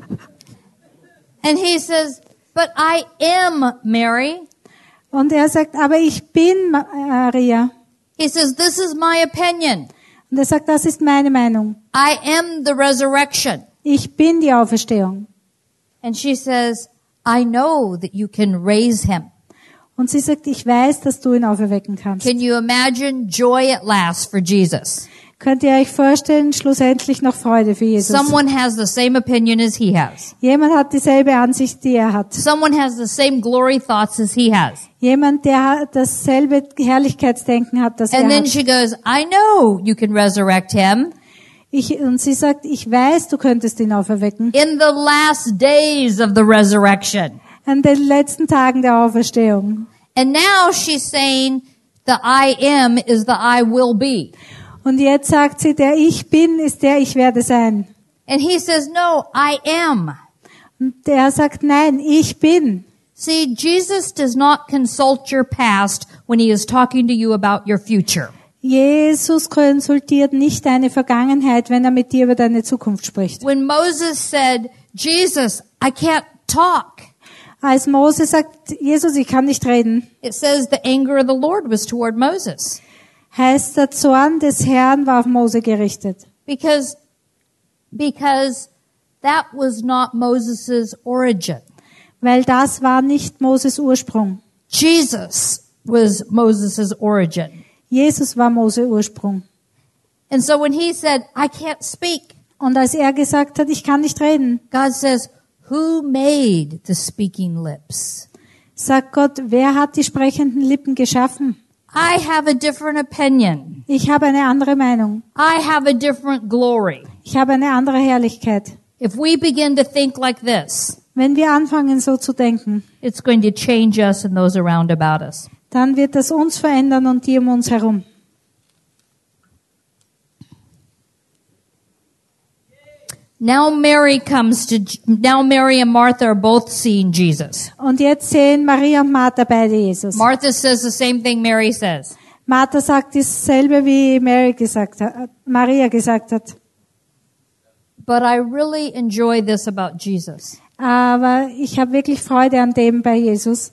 And he says, but I am Mary. Und er sagt, aber ich bin Maria. He says, this is my opinion. Und er sagt, das ist meine Meinung. I am the resurrection. Ich bin die Auferstehung. And she says, I know that you can raise him. Und sie sagt, ich weiß, dass du ihn auferwecken kannst. Can you imagine joy at last for Jesus? Könnt ihr euch vorstellen, schlussendlich noch Freude für Jesus. Someone has the same opinion as he has. Jemand hat dieselbe Ansicht, die er hat. Someone has the same glory thoughts as he has. Jemand, der dasselbe Herrlichkeitsdenken hat, das er And then hat. she goes, I know you can resurrect him Und sie sagt, ich weiß, du könntest ihn auferwecken. in the last days of the resurrection. An den letzten Tagen der Auferstehung. And now she's saying the I am is the I will be. Und jetzt sagt sie, der Ich bin, ist der Ich werde sein. And he says, no, I am. Und der sagt, nein, ich bin. See, Jesus does not consult your past when he is talking to you about your future. Jesus konsultiert nicht deine Vergangenheit, wenn er mit dir über deine Zukunft spricht. When Moses said, Jesus, I can't talk, Als Mose sagt, Jesus, ich kann nicht reden, it says the anger of the Lord was toward Moses. heißt, der Zorn des Herrn war auf Mose gerichtet. Because that was not Moses' origin. Weil das war nicht Moses Ursprung. Jesus was Moses' origin. Jesus war Mose Ursprung. And so when he said, I can't speak, Und als er gesagt hat, ich kann nicht reden, God says, who made the speaking lips? sagt Gott, wer hat die sprechenden Lippen geschaffen? I have a different opinion. Ich habe eine andere Meinung. I have a different glory. Ich habe eine andere Herrlichkeit. If we begin to think like this, Wenn wir anfangen, so zu denken, it's going to change us and those around about us. dann wird das uns verändern und die um uns herum. Now Mary and Martha are both seeing Jesus. Und jetzt sehen Maria und Martha beide Jesus. Martha says the same thing Mary says. Martha sagt dasselbe, wie Maria gesagt hat. But I really enjoy this about Jesus. Aber ich habe wirklich Freude an dem bei Jesus.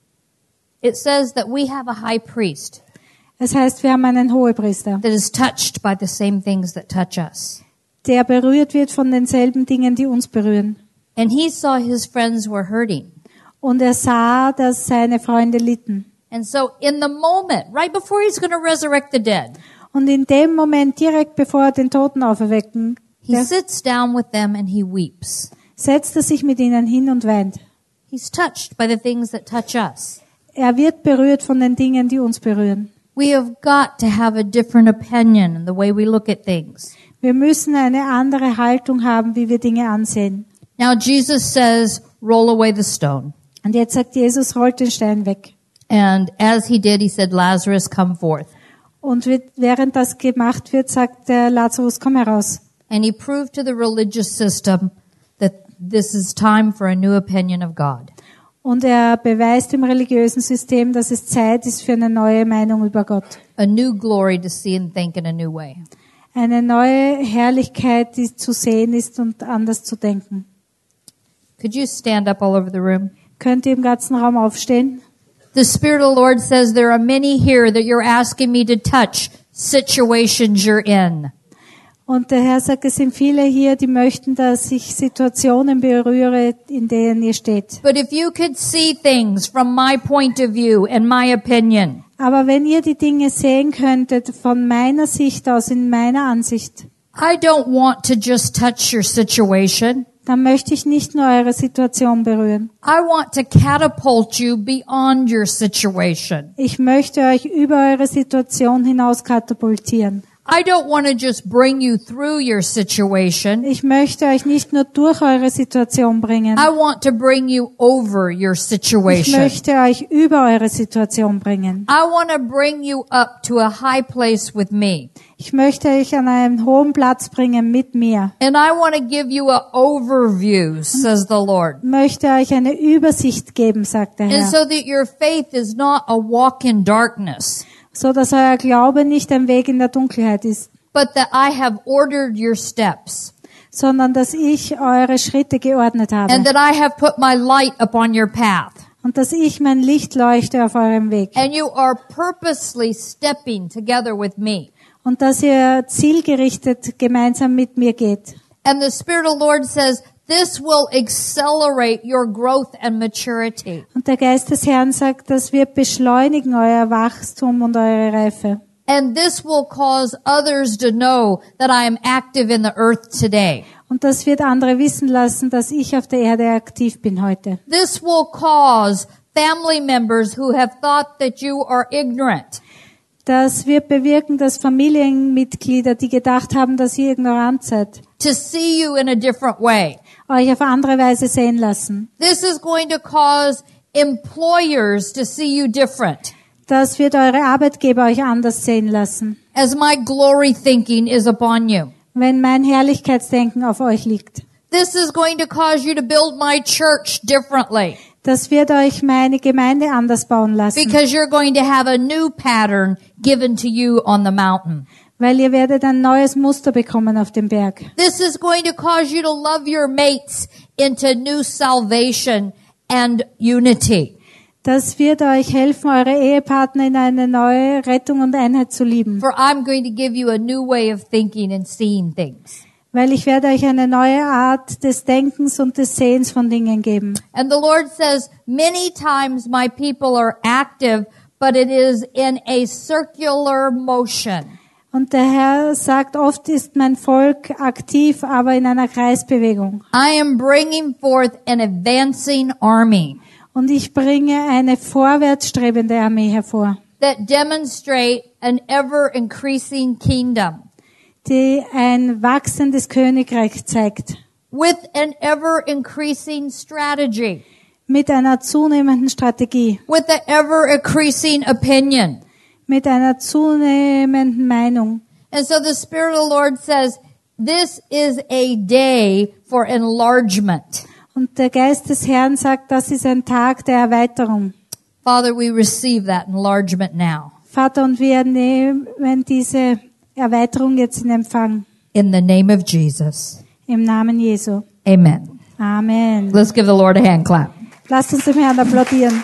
It says that we have a high priest Es heißt, wir haben einen Hohepriester, that is touched by the same things that touch us. der berührt wird von denselben Dingen, die uns berühren. And he saw his friends were hurting. Und er sah, dass seine Freunde litten. And so in the moment, right before he's going to resurrect the dead, Und in dem Moment, direkt bevor er den Toten auferwecken, he sits down with them and he weeps. setzt er sich mit ihnen hin und weint. He's touched by the things that touch us. Er wird berührt von den Dingen, die uns berühren. We have got to have a different opinion in the way we look at things. Wir müssen eine andere Haltung haben, wie wir Dinge ansehen. Now Jesus says, roll away the stone. Und jetzt sagt Jesus, rollt den Stein weg. And as he did, he said, Lazarus, come forth. Und während das gemacht wird, sagt der Lazarus, komm heraus. And he proved to the religious system that this is time for a new opinion of God. Und er beweist im religiösen System, dass es Zeit ist für eine neue Meinung über Gott. A new glory to see and think in a new way. Eine neue Herrlichkeit, die zu sehen ist und anders zu denken. Could you stand up all over the room? Könnt ihr im ganzen Raum aufstehen? The Spirit of the Lord says there are many here that you're asking me to touch situations you're in. Und der Herr sagt, es sind viele hier, die möchten, dass ich Situationen berühre, in denen ihr steht. But if you could see things from my point of view and my opinion, Aber wenn ihr die Dinge sehen könntet, von meiner Sicht aus, in meiner Ansicht, I don't want to just touch your situation. dann möchte ich nicht nur eure Situation berühren. I want to catapult you beyond your situation. Ich möchte euch über eure Situation hinaus katapultieren. I don't want to just bring you through your situation. Ich möchte euch nicht nur durch eure Situation bringen. I want to bring you over your Ich situation. möchte euch über eure Situation bringen. I want to bring you up to a high place with me. Ich möchte euch an einen hohen Platz bringen mit mir. And I want to give you an overview, says the Lord. Ich möchte euch eine Übersicht geben, sagt der And Herr. so that your faith is not a walk in darkness, So dass euer Glaube nicht ein Weg in der Dunkelheit ist, but that I have ordered your steps sondern dass ich eure Schritte geordnet habe. and that I have put my light upon your path. Und dass ich mein Licht leuchte auf eurem Weg. And you are purposely stepping together with me. Und dass ihr zielgerichtet gemeinsam mit mir geht. And the Spirit of the Lord says, this will accelerate your growth and maturity. Und der Geist des Herrn sagt, das wird beschleunigen euer Wachstum und eure Reife. And this will cause others to know that I am active in the earth today. Und das wird andere wissen lassen, dass ich auf der Erde aktiv bin heute. This will cause family members who have thought that you are ignorant Das wird bewirken, dass Familienmitglieder, die gedacht haben, dass ihr ignorant seid, to see you in a different way. euch auf andere Weise sehen lassen. This is going to cause employers to see you different Das wird eure Arbeitgeber euch anders sehen lassen, as my glory thinking is upon you. wenn mein Herrlichkeitsdenken auf euch liegt. This is going to cause you to build my church differently Das wird euch meine Gemeinde anders bauen lassen, because you're going to have a new pattern given to you on the mountain. weil ihr werdet ein neues Muster bekommen auf dem Berg. This is going to cause you to love your mates into new salvation and unity. Das wird euch helfen, eure Ehepartner in eine neue Rettung und Einheit zu lieben. For I'm going to give you a new way of thinking and seeing things. Weil ich werde euch eine neue Art des Denkens und des Sehens von Dingen geben. And the Lord says, many times my people are active, but it is in a circular motion. Und der Herr sagt, oft ist mein Volk aktiv, aber in einer Kreisbewegung. I am bringing forth an advancing army Und ich bringe eine vorwärtsstrebende Armee hervor, that demonstrate an ever increasing kingdom die ein wachsendes Königreich zeigt. with an ever-increasing strategy, mit einer zunehmenden Strategie, with an ever-increasing opinion. mit einer zunehmenden Meinung. And so the Spirit of the Lord says, this is a day for enlargement. Und der Geist des Herrn sagt, das ist ein Tag der Erweiterung. Father, we receive that enlargement now. Vater, und wir nehmen diese Erweiterung jetzt in Empfang. In the name of Jesus. Im Namen Jesu. Amen. Amen. Let's give the Lord a hand clap. Lasst uns dem Herrn applaudieren.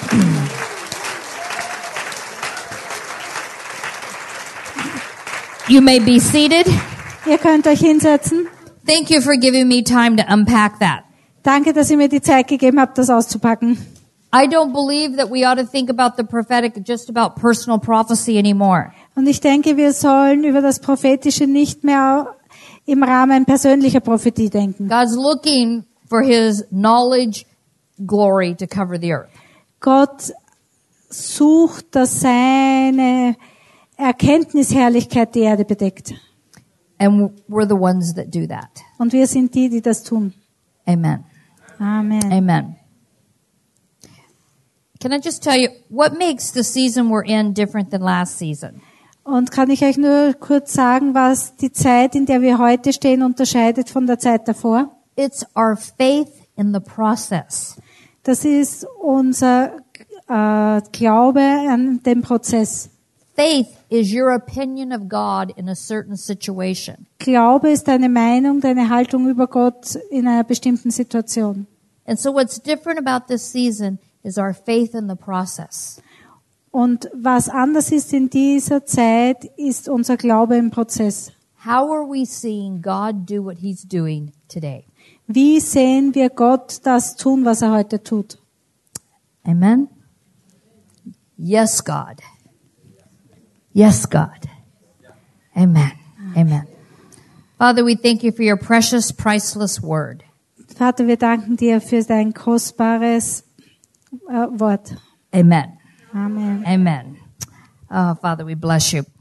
You may be seated. Ihr könnt euch hinsetzen. Thank you for giving me time to unpack that. Danke, dass ihr mir die Zeit gegeben habt, das auszupacken. I don't believe that we ought to think about the prophetic just about personal prophecy anymore. Und ich denke, wir sollen über das Prophetische nicht mehr im Rahmen persönlicher Prophetie denken. God's looking for His knowledge, glory to cover the earth. Gott sucht, dass seine Erkenntnisherrlichkeit die Erde bedeckt. And we're the ones that do that. Und wir sind die, die das tun. Amen. Amen. Amen. Can I just tell you, what makes the season we're in different than last season? Und kann ich euch nur kurz sagen, was die Zeit, in der wir heute stehen, unterscheidet von der Zeit davor? It's our faith in the process. Das ist unser Glaube an den Prozess. Faith is your opinion of God in a certain situation. Glaube ist deine Meinung, deine Haltung über Gott in einer bestimmten Situation. And so what's different about this season is our faith in the process. Und was anders ist in dieser Zeit, ist unser Glaube im Prozess. How are we seeing God do what He's doing today? Wie sehen wir Gott das tun, was er heute tut? Amen? Yes, God. Yes, God. Amen. Amen. Father, we thank you for your precious, priceless word. Vater, wir danken dir für dein kostbares Wort. Amen. Amen. Amen. Oh, Father, we bless you.